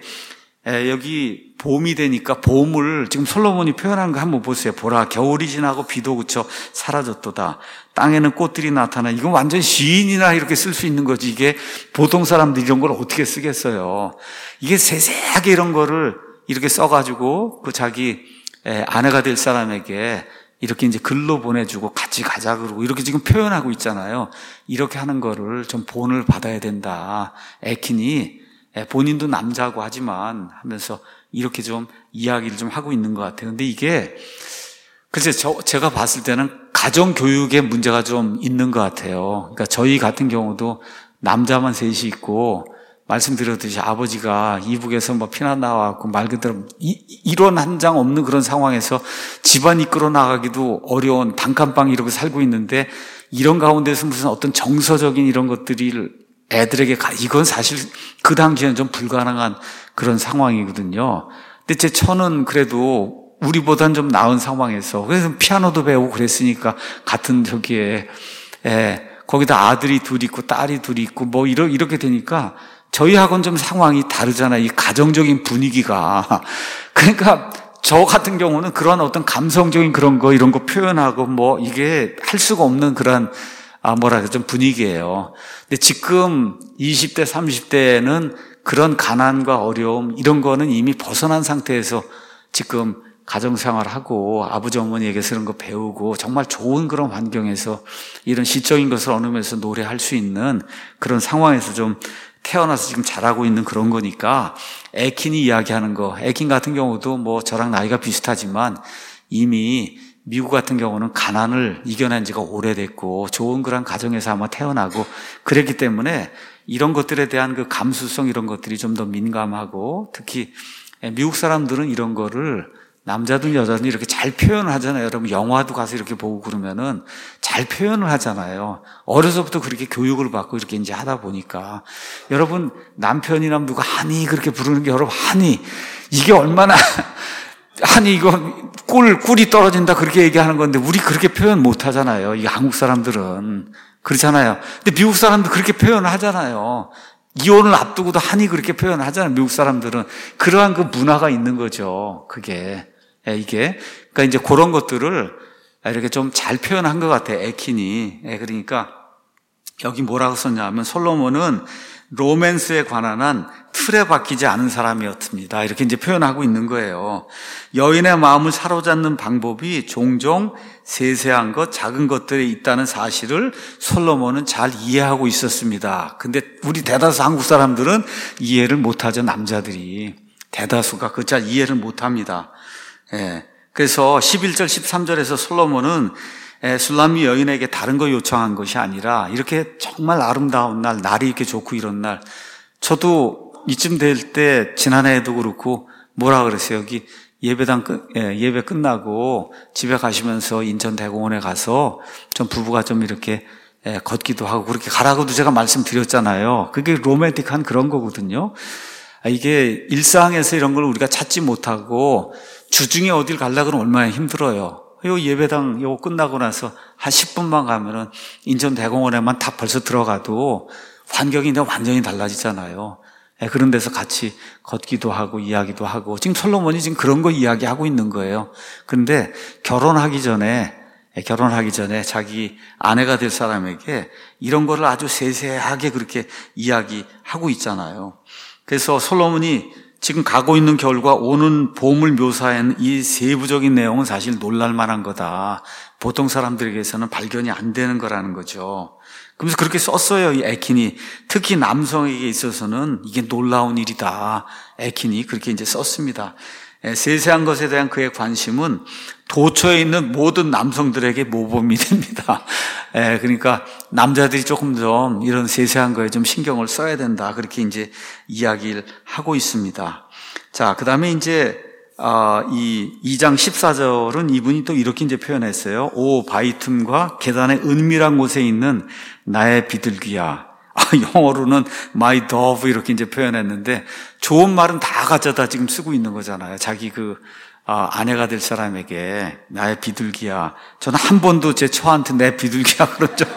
여기 봄이 되니까 봄을 지금 솔로몬이 표현한 거 한번 보세요. 보라 겨울이 지나고 비도 그쳐 사라졌도다. 땅에는 꽃들이 나타나. 이건 완전 시인이나 이렇게 쓸 수 있는 거지. 이게 보통 사람들이 이런 걸 어떻게 쓰겠어요. 이게 세세하게 이런 거를 이렇게 써가지고 그 자기 아내가 될 사람에게 이렇게 이제 글로 보내주고 같이 가자 그러고 이렇게 지금 표현하고 있잖아요. 이렇게 하는 거를 좀 본을 받아야 된다. 에킨이 본인도 남자고 하지만 하면서 이렇게 좀 이야기를 좀 하고 있는 것 같아요. 근데 이게 글쎄 저 제가 봤을 때는 가정 교육에 문제가 좀 있는 것 같아요. 그러니까 저희 같은 경우도 남자만 셋이 있고 말씀드렸듯이 아버지가 이북에서 뭐 피난 나와갖고 말 그대로 일원 한 장 없는 그런 상황에서 집안 이끌어 나가기도 어려운 단칸방 이렇게 살고 있는데 이런 가운데서 무슨 어떤 정서적인 이런 것들이 애들에게 가, 이건 사실 그 당시에는 좀 불가능한 그런 상황이거든요. 근데 제 처는 그래도 우리보다는 좀 나은 상황에서 그래서 피아노도 배우고 그랬으니까 같은 저기에 예, 거기다 아들이 둘 있고 딸이 둘 있고 뭐 이러, 이렇게 되니까 저희하고는 좀 상황이 다르잖아요. 이 가정적인 분위기가. 그러니까 저 같은 경우는 그런 어떤 감성적인 그런 거 이런 거 표현하고 뭐 이게 할 수가 없는 그런 아 뭐라 그래 좀 분위기예요. 근데 지금 이십 대 삼십 대는 그런 가난과 어려움 이런 거는 이미 벗어난 상태에서 지금 가정생활하고 아버지 어머니에게서 이런 거 배우고 정말 좋은 그런 환경에서 이런 시적인 것을 얻으면서 노래할 수 있는 그런 상황에서 좀 태어나서 지금 자라고 있는 그런 거니까 에킨이 이야기하는 거 에킨 같은 경우도 뭐 저랑 나이가 비슷하지만 이미 미국 같은 경우는 가난을 이겨낸 지가 오래됐고 좋은 그런 가정에서 아마 태어나고 그랬기 때문에 이런 것들에 대한 그 감수성 이런 것들이 좀 더 민감하고 특히 미국 사람들은 이런 거를 남자든 여자든 이렇게 잘 표현을 하잖아요. 여러분 영화도 가서 이렇게 보고 그러면은 잘 표현을 하잖아요. 어려서부터 그렇게 교육을 받고 이렇게 이제 하다 보니까 여러분 남편이나 누가 하니 그렇게 부르는 게 여러분 하니 이게 얼마나 아니 이거 꿀 꿀이 떨어진다 그렇게 얘기하는 건데 우리 그렇게 표현 못 하잖아요. 이 한국 사람들은 그렇잖아요. 근데 미국 사람도 그렇게 표현을 하잖아요. 이혼을 앞두고도 하니 그렇게 표현을 하잖아요. 미국 사람들은 그러한 그 문화가 있는 거죠. 그게 이게 그러니까 이제 그런 것들을 이렇게 좀 잘 표현한 것 같아요. 에킨이. 그러니까 여기 뭐라고 썼냐면 솔로몬은 로맨스에 관한 한 틀에 박히지 않은 사람이었습니다. 이렇게 이제 표현하고 있는 거예요. 여인의 마음을 사로잡는 방법이 종종 세세한 것, 작은 것들에 있다는 사실을 솔로몬은 잘 이해하고 있었습니다. 근데 우리 대다수 한국 사람들은 이해를 못하죠. 남자들이. 대다수가 그 잘 이해를 못합니다. 예. 그래서 십일 절, 십삼 절에서 솔로몬은 술람미 여인에게 다른 거 요청한 것이 아니라 이렇게 정말 아름다운 날, 날이 이렇게 좋고 이런 날 저도 이쯤 될 때 지난해에도 그렇고 뭐라 그랬어요. 여기 예배당 끝, 예, 예배 끝나고 집에 가시면서 인천 대공원에 가서 좀 부부가 좀 이렇게 예, 걷기도 하고 그렇게 가라고도 제가 말씀드렸잖아요. 그게 로맨틱한 그런 거거든요. 이게 일상에서 이런 걸 우리가 찾지 못하고 주중에 어딜 가려고 그러면 얼마나 힘들어요. 요 예배당 요거 끝나고 나서 한 십 분만 가면은 인천 대공원에만 다 벌써 들어가도 환경이 완전히 달라지잖아요. 그런 데서 같이 걷기도 하고 이야기도 하고 지금 솔로몬이 지금 그런 거 이야기하고 있는 거예요. 그런데 결혼하기 전에 결혼하기 전에 자기 아내가 될 사람에게 이런 거를 아주 세세하게 그렇게 이야기하고 있잖아요. 그래서 솔로몬이 지금 가고 있는 겨울과 오는 봄을 묘사한 이 세부적인 내용은 사실 놀랄 만한 거다. 보통 사람들에게서는 발견이 안 되는 거라는 거죠. 그러면서 그렇게 썼어요, 이 에킨이. 특히 남성에게 있어서는 이게 놀라운 일이다. 에킨이 그렇게 이제 썼습니다. 세세한 것에 대한 그의 관심은 도처에 있는 모든 남성들에게 모범이 됩니다. 그러니까 남자들이 조금 좀 이런 세세한 거에 좀 신경을 써야 된다. 그렇게 이제 이야기를 하고 있습니다. 자, 그 다음에 이제 이 이 장 십사 절은 이분이 또 이렇게 이제 표현했어요. 오 바위 틈과 계단의 은밀한 곳에 있는 나의 비둘기야. 아, 영어로는 my dove 이렇게 이제 표현했는데 좋은 말은 다 가져다 지금 쓰고 있는 거잖아요. 자기 그 아, 아내가 될 사람에게 나의 비둘기야. 저는 한 번도 제 처한테 내 비둘기야 그런 적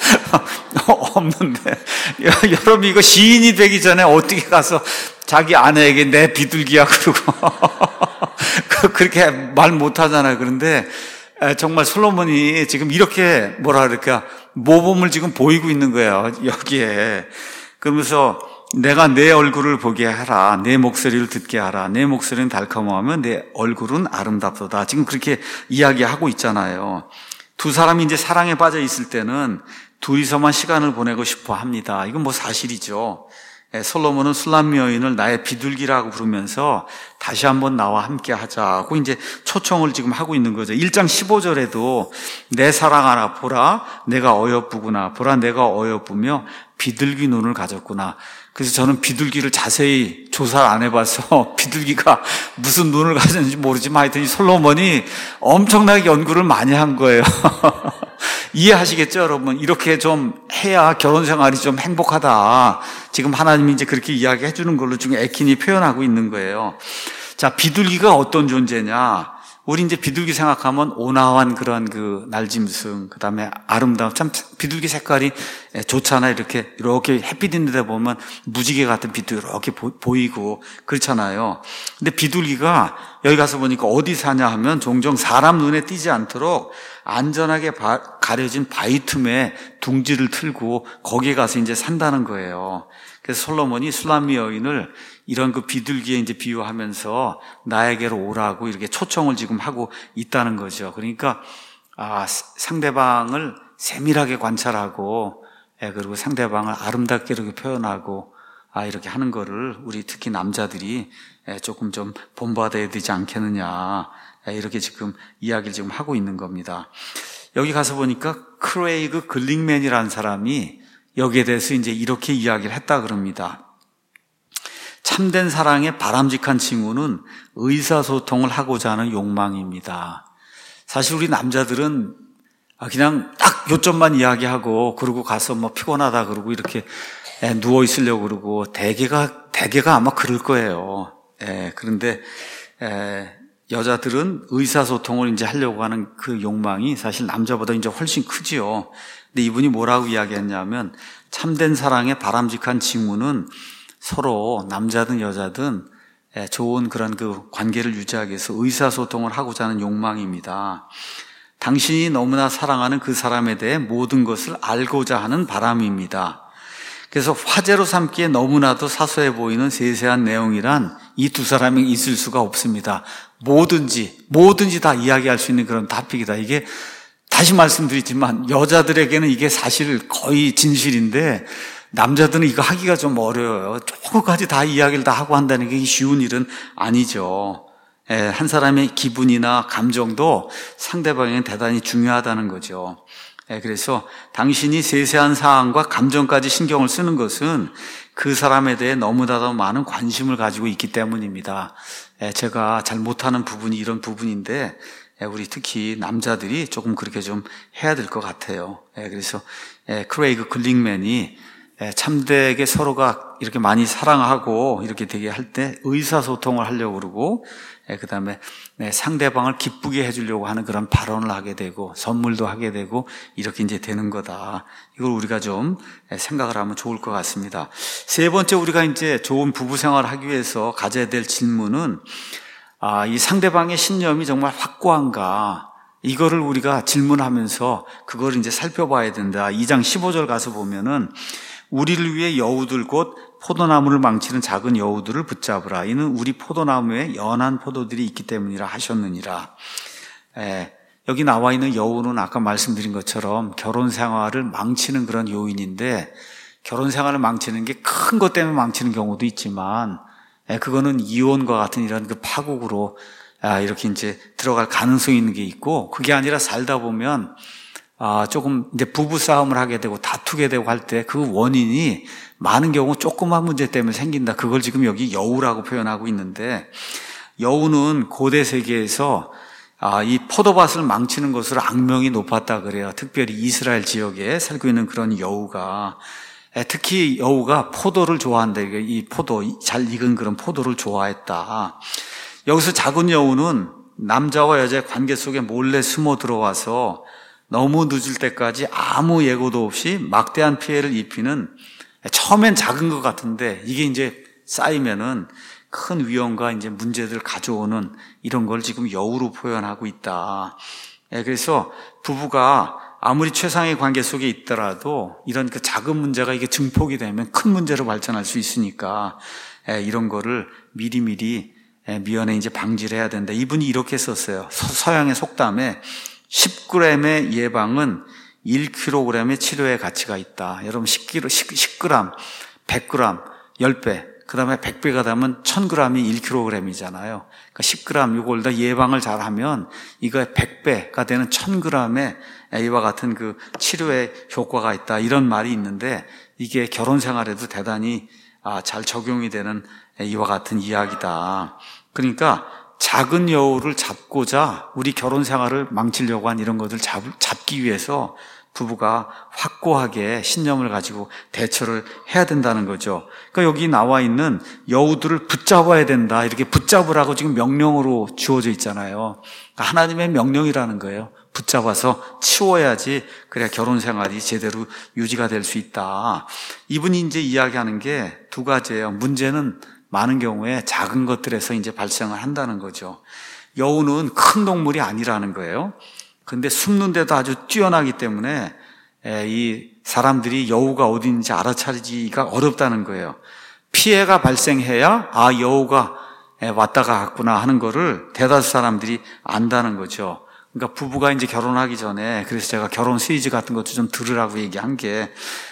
없는데 여러분 이거 시인이 되기 전에 어떻게 가서 자기 아내에게 내 비둘기야 그러고 그렇게 말 못하잖아요. 그런데 정말 솔로몬이 지금 이렇게 뭐라 그럴까 모범을 지금 보이고 있는 거예요. 여기에. 그러면서 내가 내 얼굴을 보게 하라. 내 목소리를 듣게 하라. 내 목소리는 달콤하면 내 얼굴은 아름답도다. 지금 그렇게 이야기하고 있잖아요. 두 사람이 이제 사랑에 빠져 있을 때는 둘이서만 시간을 보내고 싶어 합니다. 이건 뭐 사실이죠. 솔로몬은 술람미 여인을 나의 비둘기라고 부르면서 다시 한번 나와 함께 하자고 이제 초청을 지금 하고 있는 거죠. 일 장 십오 절에도 내 사랑하라 보라 내가 어여쁘구나 보라 내가 어여쁘며 비둘기 눈을 가졌구나. 그래서 저는 비둘기를 자세히 조사를 안 해봐서 비둘기가 무슨 눈을 가졌는지 모르지만 하여튼 이 솔로몬이 엄청나게 연구를 많이 한 거예요. 이해하시겠죠, 여러분? 이렇게 좀 해야 결혼 생활이 좀 행복하다. 지금 하나님이 이제 그렇게 이야기해 주는 걸로 지금 에킨이 표현하고 있는 거예요. 자, 비둘기가 어떤 존재냐? 우리 이제 비둘기 생각하면 온화한 그런 그 날짐승, 그 다음에 아름다운, 참 비둘기 색깔이 좋잖아요. 이렇게, 이렇게 햇빛 있는 데 보면 무지개 같은 빛도 이렇게 보이고 그렇잖아요. 근데 비둘기가 여기 가서 보니까 어디 사냐 하면 종종 사람 눈에 띄지 않도록 안전하게 바, 가려진 바위 틈에 둥지를 틀고 거기에 가서 이제 산다는 거예요. 그래서 솔로몬이 술람미 여인을 이런 그 비둘기에 이제 비유하면서 나에게로 오라고 이렇게 초청을 지금 하고 있다는 거죠. 그러니까 아, 상대방을 세밀하게 관찰하고, 예, 그리고 상대방을 아름답게 이렇게 표현하고, 아, 이렇게 하는 거를 우리 특히 남자들이 예, 조금 좀 본받아야 되지 않겠느냐. 이렇게 지금 이야기를 지금 하고 있는 겁니다. 여기 가서 보니까 크레이그 글링맨이라는 사람이 여기에 대해서 이제 이렇게 이야기를 했다 그럽니다. 참된 사랑의 바람직한 징후는 의사소통을 하고자 하는 욕망입니다. 사실 우리 남자들은 그냥 딱 요점만 이야기하고 그러고 가서 뭐 피곤하다 그러고 이렇게 누워 있으려고 그러고 대개가 대개가 아마 그럴 거예요. 예, 그런데 에, 여자들은 의사소통을 이제 하려고 하는 그 욕망이 사실 남자보다 이제 훨씬 크지요. 근데 이분이 뭐라고 이야기했냐면 참된 사랑의 바람직한 징후는 서로 남자든 여자든 좋은 그런 그 관계를 유지하기 위해서 의사소통을 하고자 하는 욕망입니다. 당신이 너무나 사랑하는 그 사람에 대해 모든 것을 알고자 하는 바람입니다. 그래서 화제로 삼기에 너무나도 사소해 보이는 세세한 내용이란 이 두 사람이 있을 수가 없습니다. 뭐든지 뭐든지 다 이야기할 수 있는 그런 토픽이다. 이게 다시 말씀드리지만 여자들에게는 이게 사실 거의 진실인데 남자들은 이거 하기가 좀 어려워요. 조금까지 다 이야기를 다 하고 한다는 게 쉬운 일은 아니죠. 예, 한 사람의 기분이나 감정도 상대방에게 대단히 중요하다는 거죠. 예, 그래서 당신이 세세한 사항과 감정까지 신경을 쓰는 것은 그 사람에 대해 너무나도 많은 관심을 가지고 있기 때문입니다. 예, 제가 잘 못하는 부분이 이런 부분인데 예, 우리 특히 남자들이 조금 그렇게 좀 해야 될 것 같아요. 예, 그래서 예, 크레이그 글링맨이 예, 참되게 서로가 이렇게 많이 사랑하고 이렇게 되게 할 때 의사소통을 하려고 그러고 예, 그 다음에 네, 상대방을 기쁘게 해주려고 하는 그런 발언을 하게 되고 선물도 하게 되고 이렇게 이제 되는 거다. 이걸 우리가 좀 생각을 하면 좋을 것 같습니다. 세 번째 우리가 이제 좋은 부부 생활을 하기 위해서 가져야 될 질문은 아, 이 상대방의 신념이 정말 확고한가? 이거를 우리가 질문하면서 그걸 이제 살펴봐야 된다. 이 장 십오 절 가서 보면은 우리를 위해 여우들 곧 포도나무를 망치는 작은 여우들을 붙잡으라. 이는 우리 포도나무에 연한 포도들이 있기 때문이라 하셨느니라. 에, 여기 나와 있는 여우는 아까 말씀드린 것처럼 결혼 생활을 망치는 그런 요인인데 결혼 생활을 망치는 게 큰 것 때문에 망치는 경우도 있지만 에, 그거는 이혼과 같은 이런 그 파국으로 아, 이렇게 이제 들어갈 가능성이 있는 게 있고 그게 아니라 살다 보면 아, 조금 이제 부부 싸움을 하게 되고 다투게 되고 할 때 그 원인이 많은 경우 조그만 문제 때문에 생긴다. 그걸 지금 여기 여우라고 표현하고 있는데 여우는 고대 세계에서 아, 이 포도밭을 망치는 것으로 악명이 높았다 그래요. 특별히 이스라엘 지역에 살고 있는 그런 여우가 특히 여우가 포도를 좋아한다. 이 포도 잘 익은 그런 포도를 좋아했다. 여기서 작은 여우는 남자와 여자의 관계 속에 몰래 숨어 들어와서 너무 늦을 때까지 아무 예고도 없이 막대한 피해를 입히는 처음엔 작은 것 같은데 이게 이제 쌓이면은 큰 위험과 이제 문제들을 가져오는 이런 걸 지금 여우로 표현하고 있다. 그래서 부부가 아무리 최상의 관계 속에 있더라도 이런 그 작은 문제가 이게 증폭이 되면 큰 문제로 발전할 수 있으니까 이런 거를 미리미리 미연에 이제 방지를 해야 된다. 이분이 이렇게 썼어요. 서양의 속담에 십 그램의 예방은 일 킬로그램의 치료의 가치가 있다. 여러분 십 그램, 십 그램, 백 그램, 십 배, 그 다음에 백 배가 되면 천 그램이 일 킬로그램이잖아요. 그러니까 십 그램 이걸 다 예방을 잘하면 이거 백 배가 되는 천 그램의 이와 같은 그 치료의 효과가 있다. 이런 말이 있는데 이게 결혼 생활에도 대단히 잘 적용이 되는 이와 같은 이야기다. 그러니까 작은 여우를 잡고자 우리 결혼 생활을 망치려고 한 이런 것을 잡, 잡기 위해서 부부가 확고하게 신념을 가지고 대처를 해야 된다는 거죠. 그러니까 여기 나와 있는 여우들을 붙잡아야 된다. 이렇게 붙잡으라고 지금 명령으로 주어져 있잖아요. 그러니까 하나님의 명령이라는 거예요. 붙잡아서 치워야지 그래야 결혼 생활이 제대로 유지가 될 수 있다. 이분이 이제 이야기하는 게 두 가지예요. 문제는 많은 경우에 작은 것들에서 이제 발생을 한다는 거죠. 여우는 큰 동물이 아니라는 거예요. 근데 숨는 데도 아주 뛰어나기 때문에 이 사람들이 여우가 어디 있는지 알아차리기가 어렵다는 거예요. 피해가 발생해야 아 여우가 왔다가 갔구나 하는 거를 대다수 사람들이 안다는 거죠. 그러니까 부부가 이제 결혼하기 전에 그래서 제가 결혼 시리즈 같은 것도 좀 들으라고 얘기한 게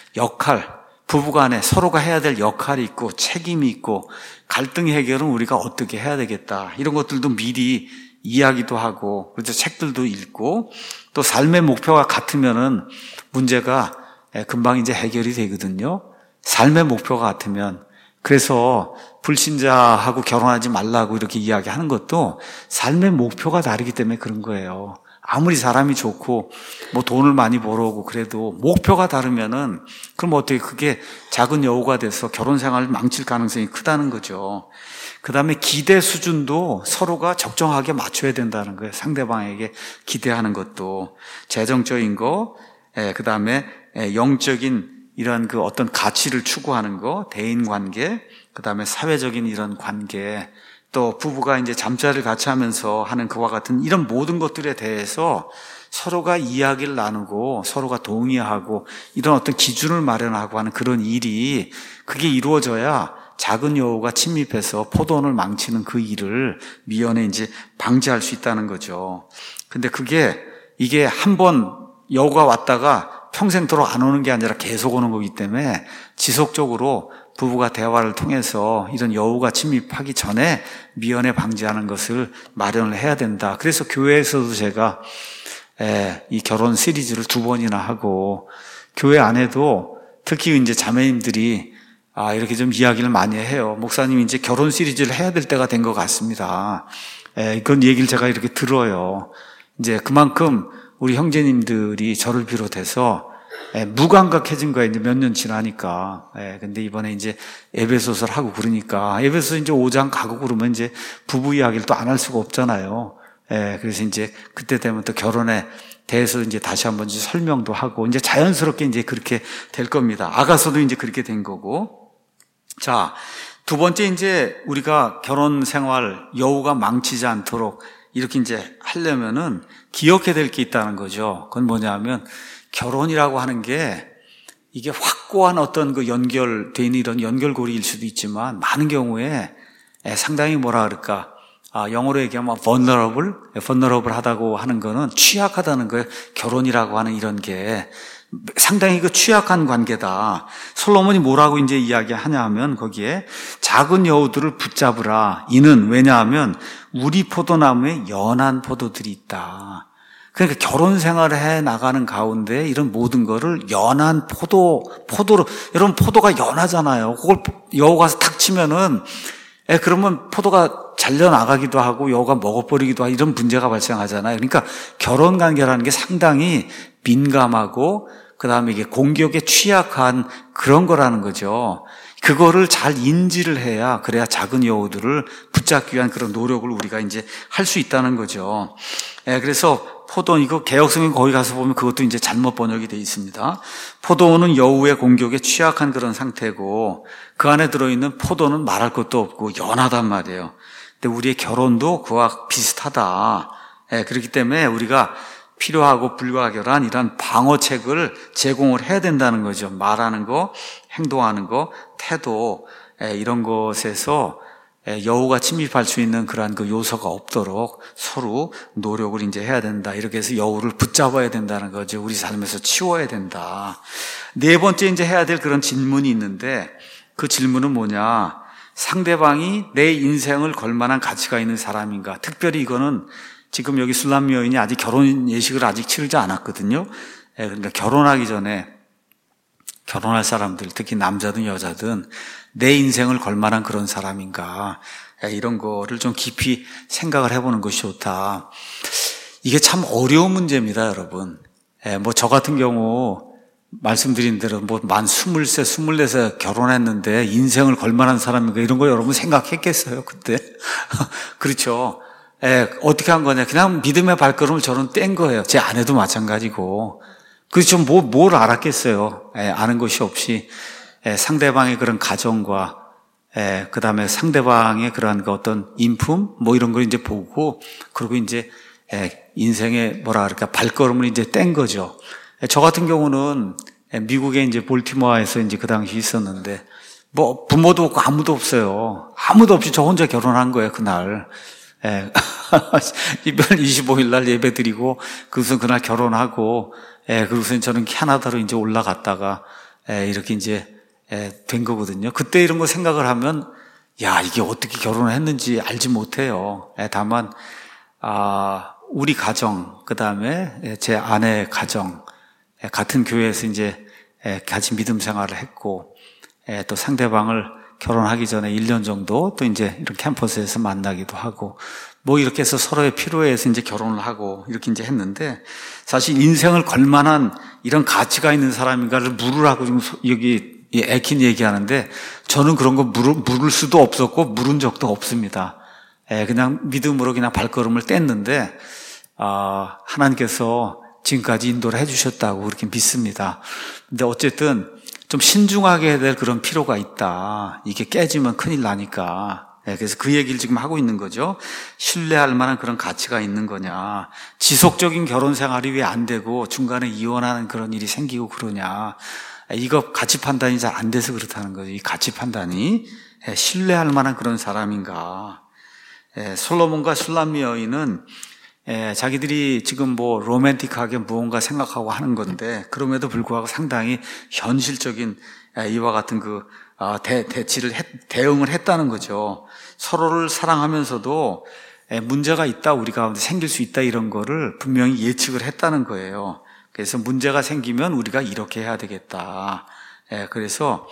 역할, 부부간에 서로가 해야 될 역할이 있고 책임이 있고 갈등 해결은 우리가 어떻게 해야 되겠다. 이런 것들도 미리 이야기도 하고, 그래서 책들도 읽고, 또 삶의 목표가 같으면은 문제가 금방 이제 해결이 되거든요. 삶의 목표가 같으면. 그래서 불신자하고 결혼하지 말라고 이렇게 이야기하는 것도 삶의 목표가 다르기 때문에 그런 거예요. 아무리 사람이 좋고 뭐 돈을 많이 벌어오고 그래도 목표가 다르면은 그럼 어떻게 그게 작은 여우가 돼서 결혼 생활을 망칠 가능성이 크다는 거죠. 그 다음에 기대 수준도 서로가 적정하게 맞춰야 된다는 거예요. 상대방에게 기대하는 것도 재정적인 거, 그 다음에 영적인 이런 그 어떤 가치를 추구하는 거, 대인 관계, 그 다음에 사회적인 이런 관계, 또 부부가 이제 잠자리를 같이 하면서 하는 그와 같은 이런 모든 것들에 대해서 서로가 이야기를 나누고 서로가 동의하고 이런 어떤 기준을 마련하고 하는 그런 일이 그게 이루어져야 작은 여우가 침입해서 포도원을 망치는 그 일을 미연에 이제 방지할 수 있다는 거죠. 근데 그게 이게 한번 여우가 왔다가 평생도록 안 오는 게 아니라 계속 오는 거기 때문에 지속적으로 부부가 대화를 통해서 이런 여우가 침입하기 전에 미연에 방지하는 것을 마련을 해야 된다. 그래서 교회에서도 제가 이 결혼 시리즈를 두 번이나 하고 교회 안에도 특히 이제 자매님들이 아 이렇게 좀 이야기를 많이 해요. 목사님 이제 결혼 시리즈를 해야 될 때가 된 것 같습니다. 그런 얘기를 제가 이렇게 들어요. 이제 그만큼 우리 형제님들이 저를 비롯해서 예, 무감각해진 거예요. 이제 몇 년 지나니까. 예, 근데 이번에 이제 에베소서를 하고 그러니까 에베소서 이제 오 장 가고 그러면 이제 부부 이야기를 또 안 할 수가 없잖아요. 예, 그래서 이제 그때 되면 또 결혼에 대해서 이제 다시 한번 이제 설명도 하고 이제 자연스럽게 이제 그렇게 될 겁니다. 아가서도 이제 그렇게 된 거고. 자, 두 번째 이제 우리가 결혼 생활 여우가 망치지 않도록 이렇게 이제 하려면은 기억해야 될 게 있다는 거죠. 그건 뭐냐면 결혼이라고 하는 게 이게 확고한 어떤 그 연결되어 있는 이런 연결고리일 수도 있지만 많은 경우에 상당히 뭐라 그럴까 아, 영어로 얘기하면 vulnerable, vulnerable 하다고 하는 거는 취약하다는 거예요. 결혼이라고 하는 이런 게 상당히 그 취약한 관계다. 솔로몬이 뭐라고 이제 이야기하냐 하면 거기에 작은 여우들을 붙잡으라. 이는 왜냐하면 우리 포도나무에 연한 포도들이 있다. 그러니까 결혼 생활을 해 나가는 가운데 이런 모든 거를 연한 포도, 포도로, 여러분 포도가 연하잖아요. 그걸 여우가 탁 치면은, 에, 그러면 포도가 잘려나가기도 하고 여우가 먹어버리기도 하고 이런 문제가 발생하잖아요. 그러니까 결혼 관계라는 게 상당히 민감하고 그 다음에 이게 공격에 취약한 그런 거라는 거죠. 그거를 잘 인지를 해야 그래야 작은 여우들을 붙잡기 위한 그런 노력을 우리가 이제 할 수 있다는 거죠. 예, 그래서 포도, 이거 개혁성경 거기 가서 보면 그것도 이제 잘못 번역이 되어 있습니다. 포도원은 여우의 공격에 취약한 그런 상태고 그 안에 들어있는 포도는 말할 것도 없고 연하단 말이에요. 근데 우리의 결혼도 그와 비슷하다. 예, 그렇기 때문에 우리가 필요하고 불가결한 이런 방어책을 제공을 해야 된다는 거죠. 말하는 거, 행동하는 거, 태도, 예, 이런 것에서 여우가 침입할 수 있는 그러한 그 요소가 없도록 서로 노력을 이제 해야 된다. 이렇게 해서 여우를 붙잡아야 된다는 거죠. 우리 삶에서 치워야 된다. 네 번째 이제 해야 될 그런 질문이 있는데 그 질문은 뭐냐? 상대방이 내 인생을 걸 만한 가치가 있는 사람인가? 특별히 이거는 지금 여기 술람 여인이 아직 결혼 예식을 아직 치르지 않았거든요. 그러니까 결혼하기 전에 결혼할 사람들, 특히 남자든 여자든 내 인생을 걸 만한 그런 사람인가, 이런 거를 좀 깊이 생각을 해보는 것이 좋다. 이게 참 어려운 문제입니다, 여러분. 뭐 저 같은 경우 말씀드린 대로 뭐 만 스물세, 스물네세 결혼했는데 인생을 걸 만한 사람인가 이런 거 여러분 생각했겠어요, 그때? 그렇죠. 예, 어떻게 한 거냐. 그냥 믿음의 발걸음을 저는 뗀 거예요. 제 아내도 마찬가지고. 그래서 뭐, 뭘 알았겠어요. 예, 아는 것이 없이. 예, 상대방의 그런 가정과, 예, 그 다음에 상대방의 그러한 그 어떤 인품, 뭐 이런 걸 이제 보고, 그리고 이제, 예, 인생의 뭐라 그럴까, 발걸음을 이제 뗀 거죠. 예, 저 같은 경우는 예, 미국에 이제 볼티모어에서 이제 그 당시 있었는데, 뭐, 부모도 없고 아무도 없어요. 아무도 없이 저 혼자 결혼한 거예요, 그날. 예. 이별 이십오 일 날 예배 드리고, 그래서 그날 결혼하고, 예, 그리고서 저는 캐나다로 이제 올라갔다가, 예, 이렇게 이제, 예, 된 거거든요. 그때 이런 거 생각을 하면, 야, 이게 어떻게 결혼을 했는지 알지 못해요. 예, 다만, 아, 우리 가정, 그 다음에 제 아내의 가정, 같은 교회에서 이제 같이 믿음 생활을 했고, 또 상대방을 결혼하기 전에 일 년 정도 또 이제 이런 캠퍼스에서 만나기도 하고, 뭐 이렇게 해서 서로의 필요에 의해서 이제 결혼을 하고 이렇게 이제 했는데, 사실 인생을 걸만한 이런 가치가 있는 사람인가를 물으라고 지금 여기 애킨 얘기하는데, 저는 그런 거 물을, 물을 수도 없었고 물은 적도 없습니다. 그냥 믿음으로 그냥 발걸음을 뗐는데, 아, 하나님께서 지금까지 인도를 해주셨다고 그렇게 믿습니다. 근데 어쨌든 좀 신중하게 해야 될 그런 필요가 있다. 이게 깨지면 큰일 나니까. 그래서 그 얘기를 지금 하고 있는 거죠. 신뢰할 만한 그런 가치가 있는 거냐. 지속적인 결혼 생활이 왜 안 되고 중간에 이혼하는 그런 일이 생기고 그러냐. 이거 가치 판단이 잘 안 돼서 그렇다는 거죠. 이 가치 판단이 신뢰할 만한 그런 사람인가. 솔로몬과 슐람미 여인은 자기들이 지금 뭐 로맨틱하게 무언가 생각하고 하는 건데, 그럼에도 불구하고 상당히 현실적인 이와 같은 그 대, 대치를 했, 대응을 했다는 거죠. 서로를 사랑하면서도 문제가 있다, 우리 가운데 생길 수 있다, 이런 거를 분명히 예측을 했다는 거예요. 그래서 문제가 생기면 우리가 이렇게 해야 되겠다. 그래서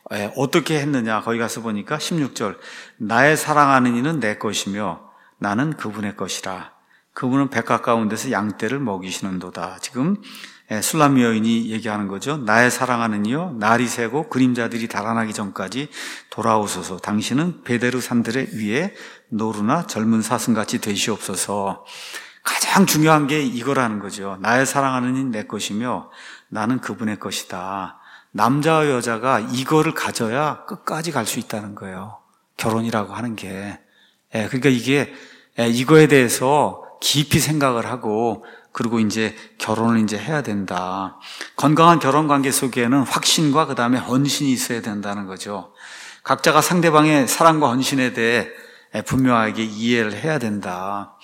어떻게 했느냐, 거기 가서 보니까 십육 절, 나의 사랑하는 이는 내 것이며 나는 그분의 것이라. 그분은 백합 가운데서 양떼를 먹이시는도다. 지금 슐람미 여인이 얘기하는 거죠. 나의 사랑하는 이여, 날이 새고 그림자들이 달아나기 전까지 돌아오소서. 당신은 베데르 산들의 위에 노루나 젊은 사슴같이 되시옵소서. 가장 중요한 게 이거라는 거죠. 나의 사랑하는 이는 내 것이며 나는 그분의 것이다. 남자와 여자가 이거를 가져야 끝까지 갈 수 있다는 거예요. 결혼이라고 하는 게. 그러니까 이게 이거에 대해서 깊이 생각을 하고, 그리고 이제 결혼을 이제 해야 된다. 건강한 결혼 관계 속에는 확신과 그 다음에 헌신이 있어야 된다는 거죠. 각자가 상대방의 사랑과 헌신에 대해 분명하게 이해를 해야 된다.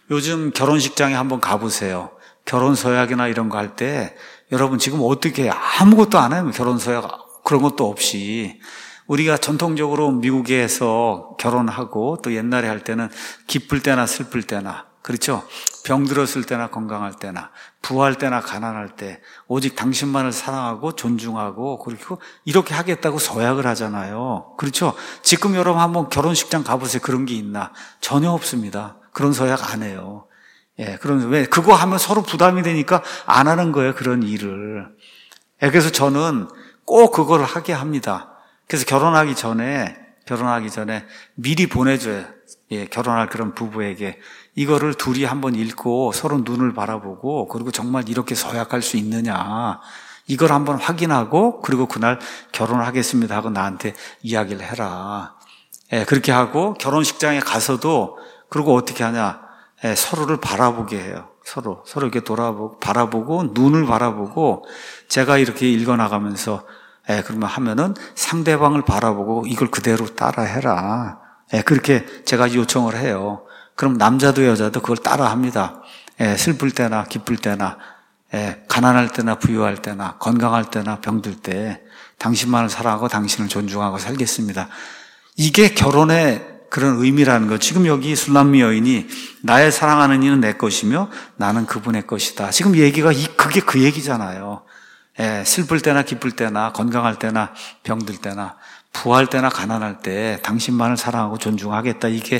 요즘 결혼식장에 한번 가보세요. 결혼 서약이나 이런 거 할 때 여러분 지금 어떻게 해요? 아무것도 안 해요. 결혼 서약 그런 것도 없이. 우리가 전통적으로 미국에서 결혼하고 또 옛날에 할 때는 기쁠 때나 슬플 때나, 그렇죠? 병들었을 때나 건강할 때나, 부할 때나 가난할 때 오직 당신만을 사랑하고 존중하고 그리고 이렇게 하겠다고 서약을 하잖아요. 그렇죠? 지금 여러분 한번 결혼식장 가보세요. 그런 게 있나? 전혀 없습니다. 그런 서약 안 해요. 예, 그런, 왜, 그거 하면 서로 부담이 되니까 안 하는 거예요, 그런 일을. 예, 그래서 저는 꼭 그걸 하게 합니다. 그래서 결혼하기 전에, 결혼하기 전에 미리 보내줘요. 예, 결혼할 그런 부부에게. 이거를 둘이 한번 읽고 서로 눈을 바라보고, 그리고 정말 이렇게 서약할 수 있느냐. 이걸 한번 확인하고, 그리고 그날 결혼을 하겠습니다 하고 나한테 이야기를 해라. 예, 그렇게 하고 결혼식장에 가서도, 그리고 어떻게 하냐. 예, 서로를 바라보게 해요. 서로, 서로 이렇게 돌아보고, 바라보고, 눈을 바라보고, 제가 이렇게 읽어나가면서, 예, 그러면 하면은 상대방을 바라보고 이걸 그대로 따라 해라. 예, 그렇게 제가 요청을 해요. 그럼 남자도 여자도 그걸 따라 합니다. 예, 슬플 때나 기쁠 때나, 예, 가난할 때나 부유할 때나, 건강할 때나 병들 때, 당신만을 사랑하고 당신을 존중하고 살겠습니다. 이게 결혼의 그런 의미라는 거. 지금 여기 슐람미 여인이 나의 사랑하는 이는 내 것이며 나는 그분의 것이다. 지금 얘기가 이 그게 그 얘기잖아요. 예, 슬플 때나 기쁠 때나 건강할 때나 병들 때나 부할 때나 가난할 때 당신만을 사랑하고 존중하겠다. 이게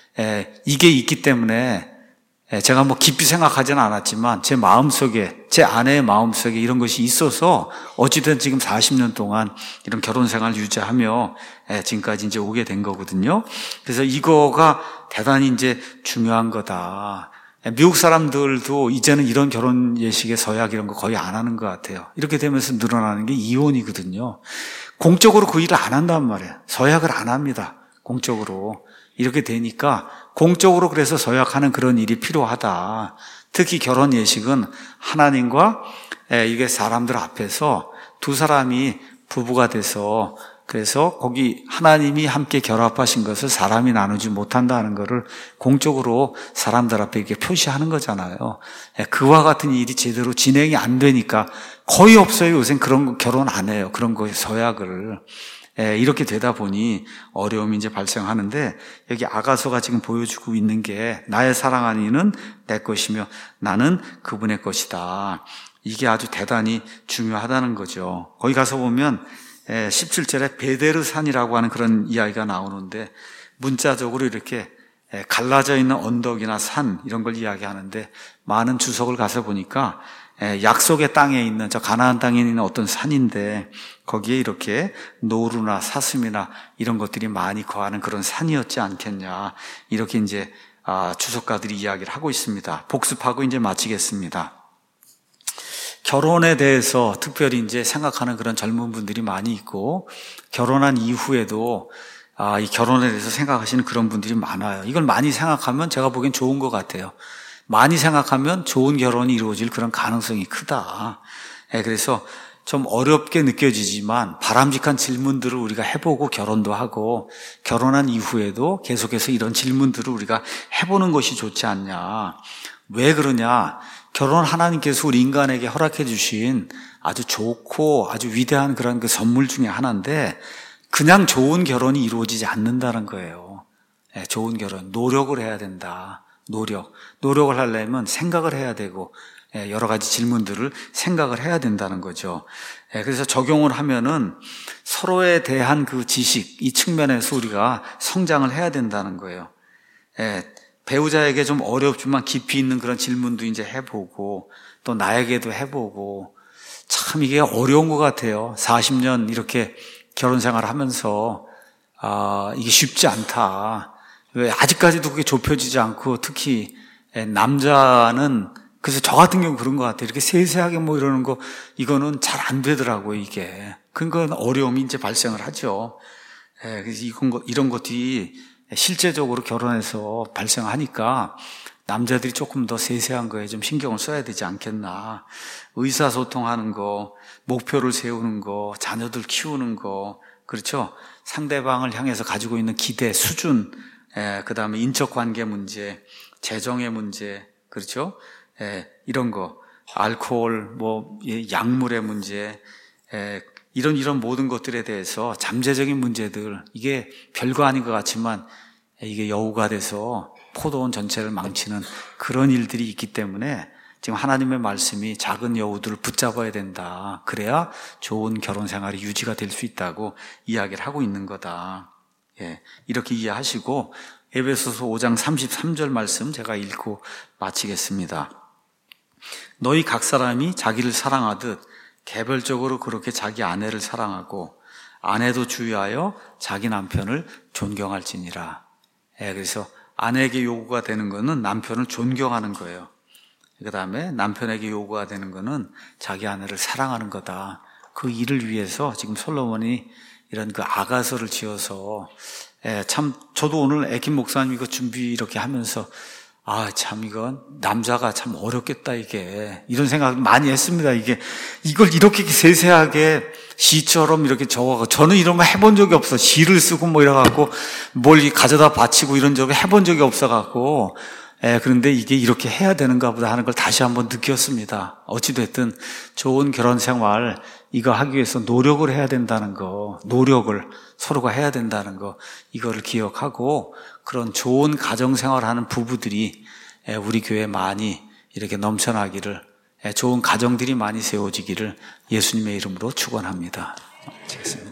예, 이게 있기 때문에 예, 제가 뭐 깊이 생각하지는 않았지만 제 마음속에, 제 아내의 마음속에 이런 것이 있어서 어찌든 지금 사십 년 동안 이런 결혼 생활을 유지하며 예, 지금까지 이제 오게 된 거거든요. 그래서 이거가 대단히 이제 중요한 거다. 예, 미국 사람들도 이제는 이런 결혼 예식의 서약 이런 거 거의 안 하는 것 같아요. 이렇게 되면서 늘어나는 게 이혼이거든요. 공적으로 그 일을 안 한단 말이에요. 서약을 안 합니다. 공적으로. 이렇게 되니까 공적으로 그래서 서약하는 그런 일이 필요하다. 특히 결혼 예식은 하나님과 이게 사람들 앞에서 두 사람이 부부가 돼서, 그래서 거기 하나님이 함께 결합하신 것을 사람이 나누지 못한다는 것을 공적으로 사람들 앞에 이렇게 표시하는 거잖아요. 그와 같은 일이 제대로 진행이 안 되니까 거의 없어요. 요새 그런 거 결혼 안 해요. 그런 거 서약을. 예, 이렇게 되다 보니 어려움이 이제 발생하는데, 여기 아가서가 지금 보여주고 있는 게 나의 사랑하는 이는 내 것이며 나는 그분의 것이다. 이게 아주 대단히 중요하다는 거죠. 거기 가서 보면 십칠 절에 베데르산이라고 하는 그런 이야기가 나오는데, 문자적으로 이렇게 갈라져 있는 언덕이나 산 이런 걸 이야기하는데, 많은 주석을 가서 보니까 약속의 땅에 있는, 저 가나안 땅에 있는 어떤 산인데, 거기에 이렇게 노루나 사슴이나 이런 것들이 많이 거하는 그런 산이었지 않겠냐, 이렇게 이제 주석가들이 이야기를 하고 있습니다. 복습하고 이제 마치겠습니다. 결혼에 대해서 특별히 이제 생각하는 그런 젊은 분들이 많이 있고, 결혼한 이후에도 아, 이 결혼에 대해서 생각하시는 그런 분들이 많아요. 이걸 많이 생각하면 제가 보기엔 좋은 것 같아요. 많이 생각하면 좋은 결혼이 이루어질 그런 가능성이 크다. 예, 그래서 좀 어렵게 느껴지지만 바람직한 질문들을 우리가 해보고 결혼도 하고, 결혼한 이후에도 계속해서 이런 질문들을 우리가 해보는 것이 좋지 않냐. 왜 그러냐? 결혼 하나님께서 우리 인간에게 허락해 주신 아주 좋고 아주 위대한 그런 그 선물 중에 하나인데, 그냥 좋은 결혼이 이루어지지 않는다는 거예요. 네, 좋은 결혼, 노력을 해야 된다. 노력. 노력을 하려면 생각을 해야 되고, 여러 가지 질문들을 생각을 해야 된다는 거죠. 그래서 적용을 하면은 서로에 대한 그 지식, 이 측면에서 우리가 성장을 해야 된다는 거예요. 배우자에게 좀 어렵지만 깊이 있는 그런 질문도 이제 해보고, 또 나에게도 해보고, 참 이게 어려운 것 같아요. 사십 년 이렇게 결혼 생활을 하면서, 아, 이게 쉽지 않다. 왜 아직까지도 그게 좁혀지지 않고, 특히 남자는, 그래서 저 같은 경우 그런 것 같아요. 이렇게 세세하게 뭐 이러는 거, 이거는 잘 안 되더라고요, 이게. 그건 어려움이 이제 발생을 하죠. 그래서 이건, 이런 것들이 실제적으로 결혼해서 발생하니까 남자들이 조금 더 세세한 거에 좀 신경을 써야 되지 않겠나. 의사소통하는 거, 목표를 세우는 거, 자녀들 키우는 거, 그렇죠? 상대방을 향해서 가지고 있는 기대, 수준, 그 다음에 인척관계 문제, 재정의 문제, 그렇죠? 에, 이런 거, 알코올, 뭐 약물의 문제, 에, 이런 이런 모든 것들에 대해서 잠재적인 문제들, 이게 별거 아닌 것 같지만 이게 여우가 돼서 포도원 전체를 망치는 그런 일들이 있기 때문에 지금 하나님의 말씀이 작은 여우들을 붙잡아야 된다. 그래야 좋은 결혼 생활이 유지가 될 수 있다고 이야기를 하고 있는 거다. 예, 이렇게 이해하시고 에베소서 오 장 삼십삼 절 말씀 제가 읽고 마치겠습니다. 너희 각 사람이 자기를 사랑하듯 개별적으로 그렇게 자기 아내를 사랑하고 아내도 주의하여 자기 남편을 존경할지니라. 예, 그래서 아내에게 요구가 되는 거는 남편을 존경하는 거예요. 그 다음에 남편에게 요구가 되는 거는 자기 아내를 사랑하는 거다. 그 일을 위해서 지금 솔로몬이 이런 그 아가서를 지어서, 예, 참 저도 오늘 에킴 목사님 이거 준비 이렇게 하면서 아, 참, 이건, 남자가 참 어렵겠다, 이게. 이런 생각 많이 했습니다, 이게. 이걸 이렇게 세세하게 시처럼 이렇게 적어가고, 저는 이런 거 해본 적이 없어. 시를 쓰고 뭐 이래갖고, 뭘 가져다 바치고 이런 적을 해본 적이 없어갖고, 예, 그런데 이게 이렇게 해야 되는가 보다 하는 걸 다시 한번 느꼈습니다. 어찌됐든, 좋은 결혼 생활, 이거 하기 위해서 노력을 해야 된다는 거, 노력을 서로가 해야 된다는 거, 이거를 기억하고, 그런 좋은 가정생활 하는 부부들이 우리 교회에 많이 이렇게 넘쳐나기를, 좋은 가정들이 많이 세워지기를 예수님의 이름으로 축원합니다. 마치겠습니다.